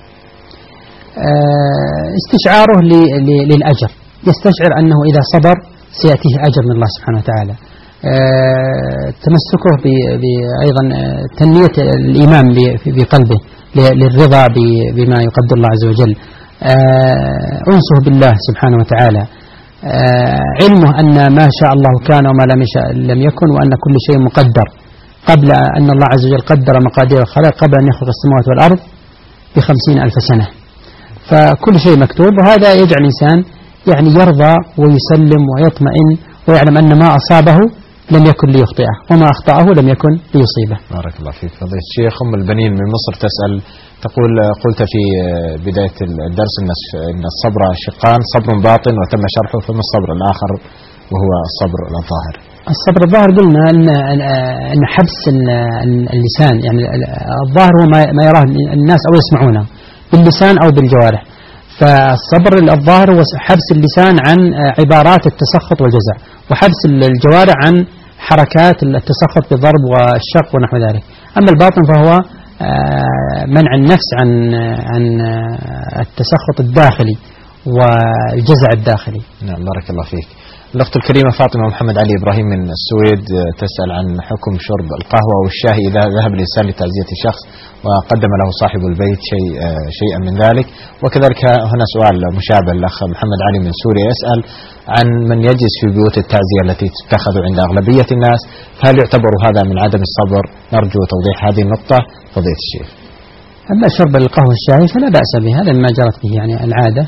استشعاره للأجر، يستشعر أنه إذا صبر سيأتيه أجر من الله سبحانه وتعالى. تمسكه أيضا تنمية الإيمان بقلبه للرضا بما يقدر الله عز وجل. أنسه بالله سبحانه وتعالى. علمه أن ما شاء الله كان وما لم يشاء لم يكن، وأن كل شيء مقدر قبل أن الله عز وجل قدر مقادير الخلق قبل أن يخلق السماوات والأرض ب50,000 سنة. فكل شيء مكتوب، وهذا يجعل الإنسان يعني يرضى ويسلم ويطمئن ويعلم أن ما أصابه لم يكن ليخطئه وما أخطأه لم يكن ليصيبه. بارك الله فيك فضيلة الشيخ. أم البنين من مصر تسأل تقول: قلت في بداية الدرس أن الصبر شقان، صبر باطن وتم شرحه، فما الصبر الآخر وهو الصبر الظاهر؟ الصبر الظاهر قلنا أن حبس اللسان، يعني الظاهر هو ما يراه الناس أو يسمعونه باللسان أو بالجوارح. فالصبر الظاهر هو حبس اللسان عن عبارات التسخط والجزع، وحبس الجوارح عن حركات التسخط بالضرب والشق ونحو ذلك. أما الباطن فهو منع النفس عن التسخط الداخلي والجزع الداخلي. نعم بارك الله فيك. الأخت الكريمة فاطمة محمد علي إبراهيم من السويد تسأل عن حكم شرب القهوة والشاي إذا ذهب الإنسان لتعزية شخص وقدم له صاحب البيت شيئا من ذلك. وكذلك هنا سؤال مشابه، الأخ محمد علي من سوريا يسأل عن من يجلس في بيوت التعزية التي تتخذ عند أغلبية الناس، فهل يعتبر هذا من عدم الصبر؟ نرجو توضيح هذه النقطة فضيلة الشيخ. أما شرب القهوة والشاي فلا بأس به، هذا ما جرت به يعني العادة.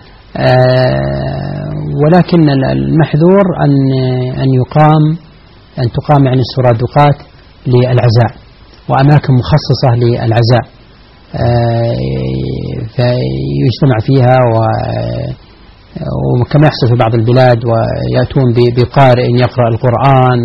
ولكن المحذور أن تقام يعني السرادقات للعزاء وأماكن مخصصة للعزاء فيجتمع فيها، وكما يحصل في بعض البلاد ويأتون بقارئ يقرأ القرآن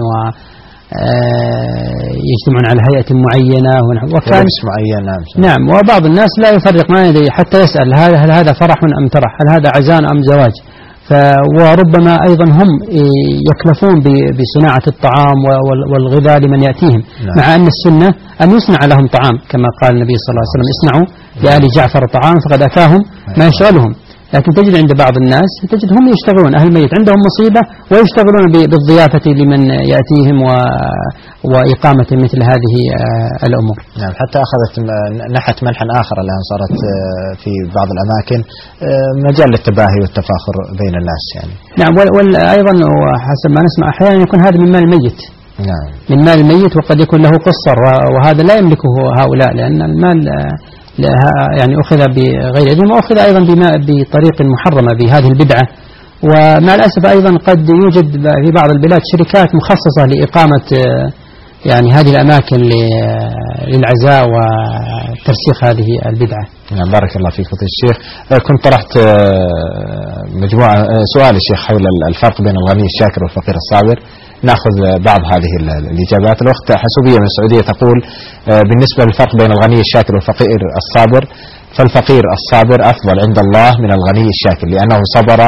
ويجتمعون على هيئة معينة وكان معين. نعم. وبعض الناس لا يفرق ما يدري حتى يسأل هل هذا فرح أم ترح، هل هذا عزاء أم زواج، وربما أيضا هم يكلفون بصناعة الطعام والغذاء لمن يأتيهم. مع أن السنة أن يصنع لهم طعام كما قال النبي صلى الله عليه وسلم: اصنعوا لآل جعفر طعام فقد أتاهم ما يشغلهم. لكن تجد عند بعض الناس تجد هم يشتغلون، أهل الميت عندهم مصيبة ويشتغلون بالضيافة لمن يأتيهم وإقامة مثل هذه الأمور. نعم، حتى أخذت نحت منحا آخر الآن صارت في بعض الأماكن مجال للتباهي والتفاخر بين الناس يعني. نعم، وأيضا حسب ما نسمع أحيانا يكون هذا من مال الميت. نعم، من مال الميت، وقد يكون له قصر، وهذا لا يملكه هؤلاء، لأن المال يعني أخذ بغير إذن، وأخذ أيضا بطريق محرمة بهذه البدعة. ومع الأسف أيضا قد يوجد في بعض البلاد شركات مخصصة لإقامة يعني هذه الأماكن للعزاء وترسيخ هذه البدعة. نعم، بارك الله فيك فضيلة الشيخ. كنت طرحت مجموعة سؤال الشيخ حول الفرق بين الغني الشاكر والفقير الصابر. نأخذ بعض هذه الإجابات. الأخت حسوبية من السعودية تقول: بالنسبة للفرق بين الغني الشاكر والفقير الصابر، فالفقير الصابر أفضل عند الله من الغني الشاكر، لأنه صبر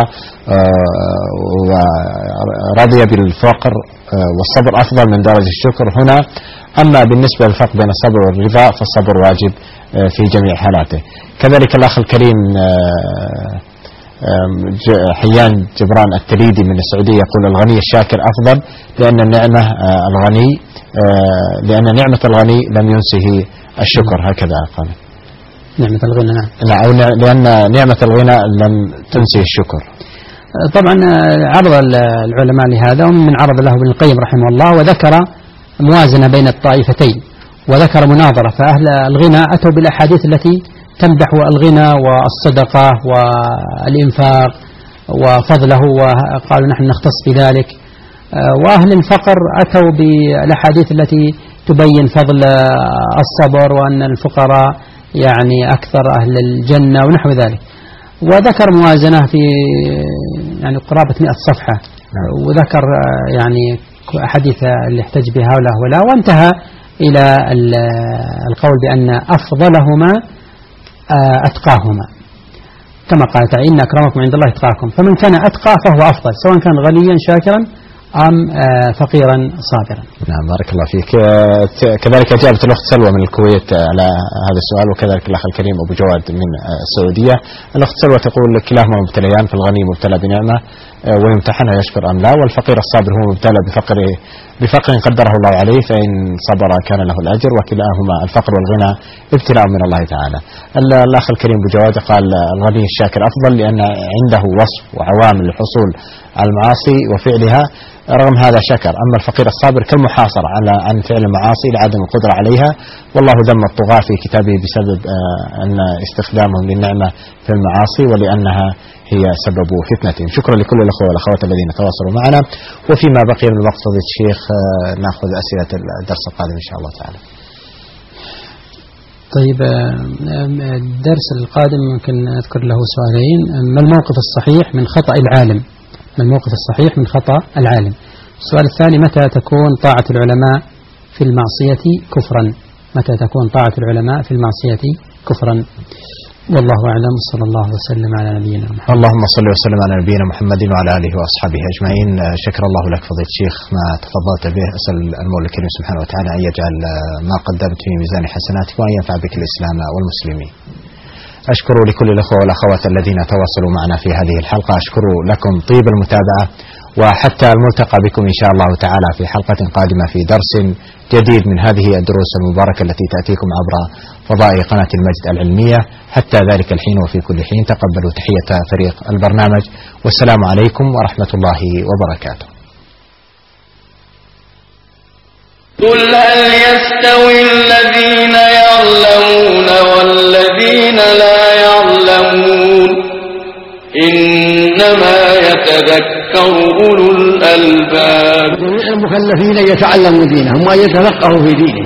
ورضي بالفقر، والصبر أفضل من درجة الشكر هنا. أما بالنسبة للفرق بين الصبر والرضا فالصبر واجب في جميع حالاته. كذلك الأخ الكريم حيان جبران التليدي من السعودية يقول: الغني الشاكر أفضل لأن نعمة الغني لم ينسه الشكر. هكذا قال. نعمة الغنى. نعم، أو لأن نعمة الغنى لم تنسه الشكر. طبعا عرض العلماء لهذا، ومن عرض له ابن القيم رحمه الله، وذكر موازنة بين الطائفتين، وذكر مناظرة. فأهل الغنى أتوا بالأحاديث التي تمدح الغنى والصدقة والإنفاق وفضله، وقالوا نحن نختص بذلك. وأهل الفقر أتوا بالأحاديث التي تبين فضل الصبر، وأن الفقراء يعني أكثر أهل الجنة ونحو ذلك. وذكر موازنة في يعني قرابة 100 صفحة، وذكر يعني أحاديث اللي يحتج بها هؤلاء، وانتهى إلى القول بأن أفضلهما أتقاهما، كما قال تعالى: إن أكرمكم عند الله أتقاكم. فمن كان أتقى فهو أفضل، سواء كان غنيا شاكرا أم فقيرا صابرا. نعم، بارك الله فيك. كذلك أجابت الأخت سلوى من الكويت على هذا السؤال، وكذلك الأخ الكريم أبو جواد من السعودية. الأخت سلوى تقول: كلاهما مبتليان، فالغني مبتلى بنعمة ويمتحن يشكر أم لا، والفقير الصابر هو مبتلى بفقر قدره الله عليه، فإن صبر كان له الأجر، وكلاهما الفقر والغنى ابتلاء من الله تعالى. الأخ الكريم أبو جواد قال: الغني الشاكر أفضل لأن عنده وصف وعوامل للحصول على المعاصي وفعلها، رغم هذا شكر. أما الفقير الصابر كالمحاصر عن فعل المعاصي لعدم القدرة عليها، والله ذم الطغاة في كتابه بسبب أن استخدامهم للنعمة في المعاصي، ولأنها هي سبب فتنتهم. شكرا لكل الأخوة والأخوات الذين تواصلوا معنا. وفيما بقي من الوقت فضيلة الشيخ نأخذ أسئلة الدرس القادم إن شاء الله تعالى. طيب، الدرس القادم ممكن أذكر له سؤالين: ما الموقف الصحيح من خطأ العالم؟ ما الموقف الصحيح من خطأ العالم؟ السؤال الثاني: متى تكون طاعة العلماء في المعصية كفرا؟ متى تكون طاعة العلماء في المعصية كفرا؟ والله أعلم. صلى الله وسلم على نبينا محمد. اللهم صل وسلم على نبينا محمد وعلى آله وأصحابه أجمعين. شكر الله لك فضيلة الشيخ ما تفضلت به. أسأل المولى الكريم سبحانه وتعالى أن يجعل ما قدمت في ميزان حسناتك، وأن ينفع بك الإسلام والمسلمين. أشكر لكل الأخوة والأخوات الذين تواصلوا معنا في هذه الحلقة. أشكر لكم طيب المتابعة، وحتى الملتقى بكم إن شاء الله تعالى في حلقة قادمة في درس جديد من هذه الدروس المباركة التي تأتيكم عبر فضاء قناة المجد العلمية. حتى ذلك الحين وفي كل حين تقبلوا تحية فريق البرنامج، والسلام عليكم ورحمة الله وبركاته. قل هل يستوي الذين يعلمون والذين لا يعلمون إنما يتذكر أولو الألباب. المكلفين يتعلموا دينهم ويتفقهوا في دينهم.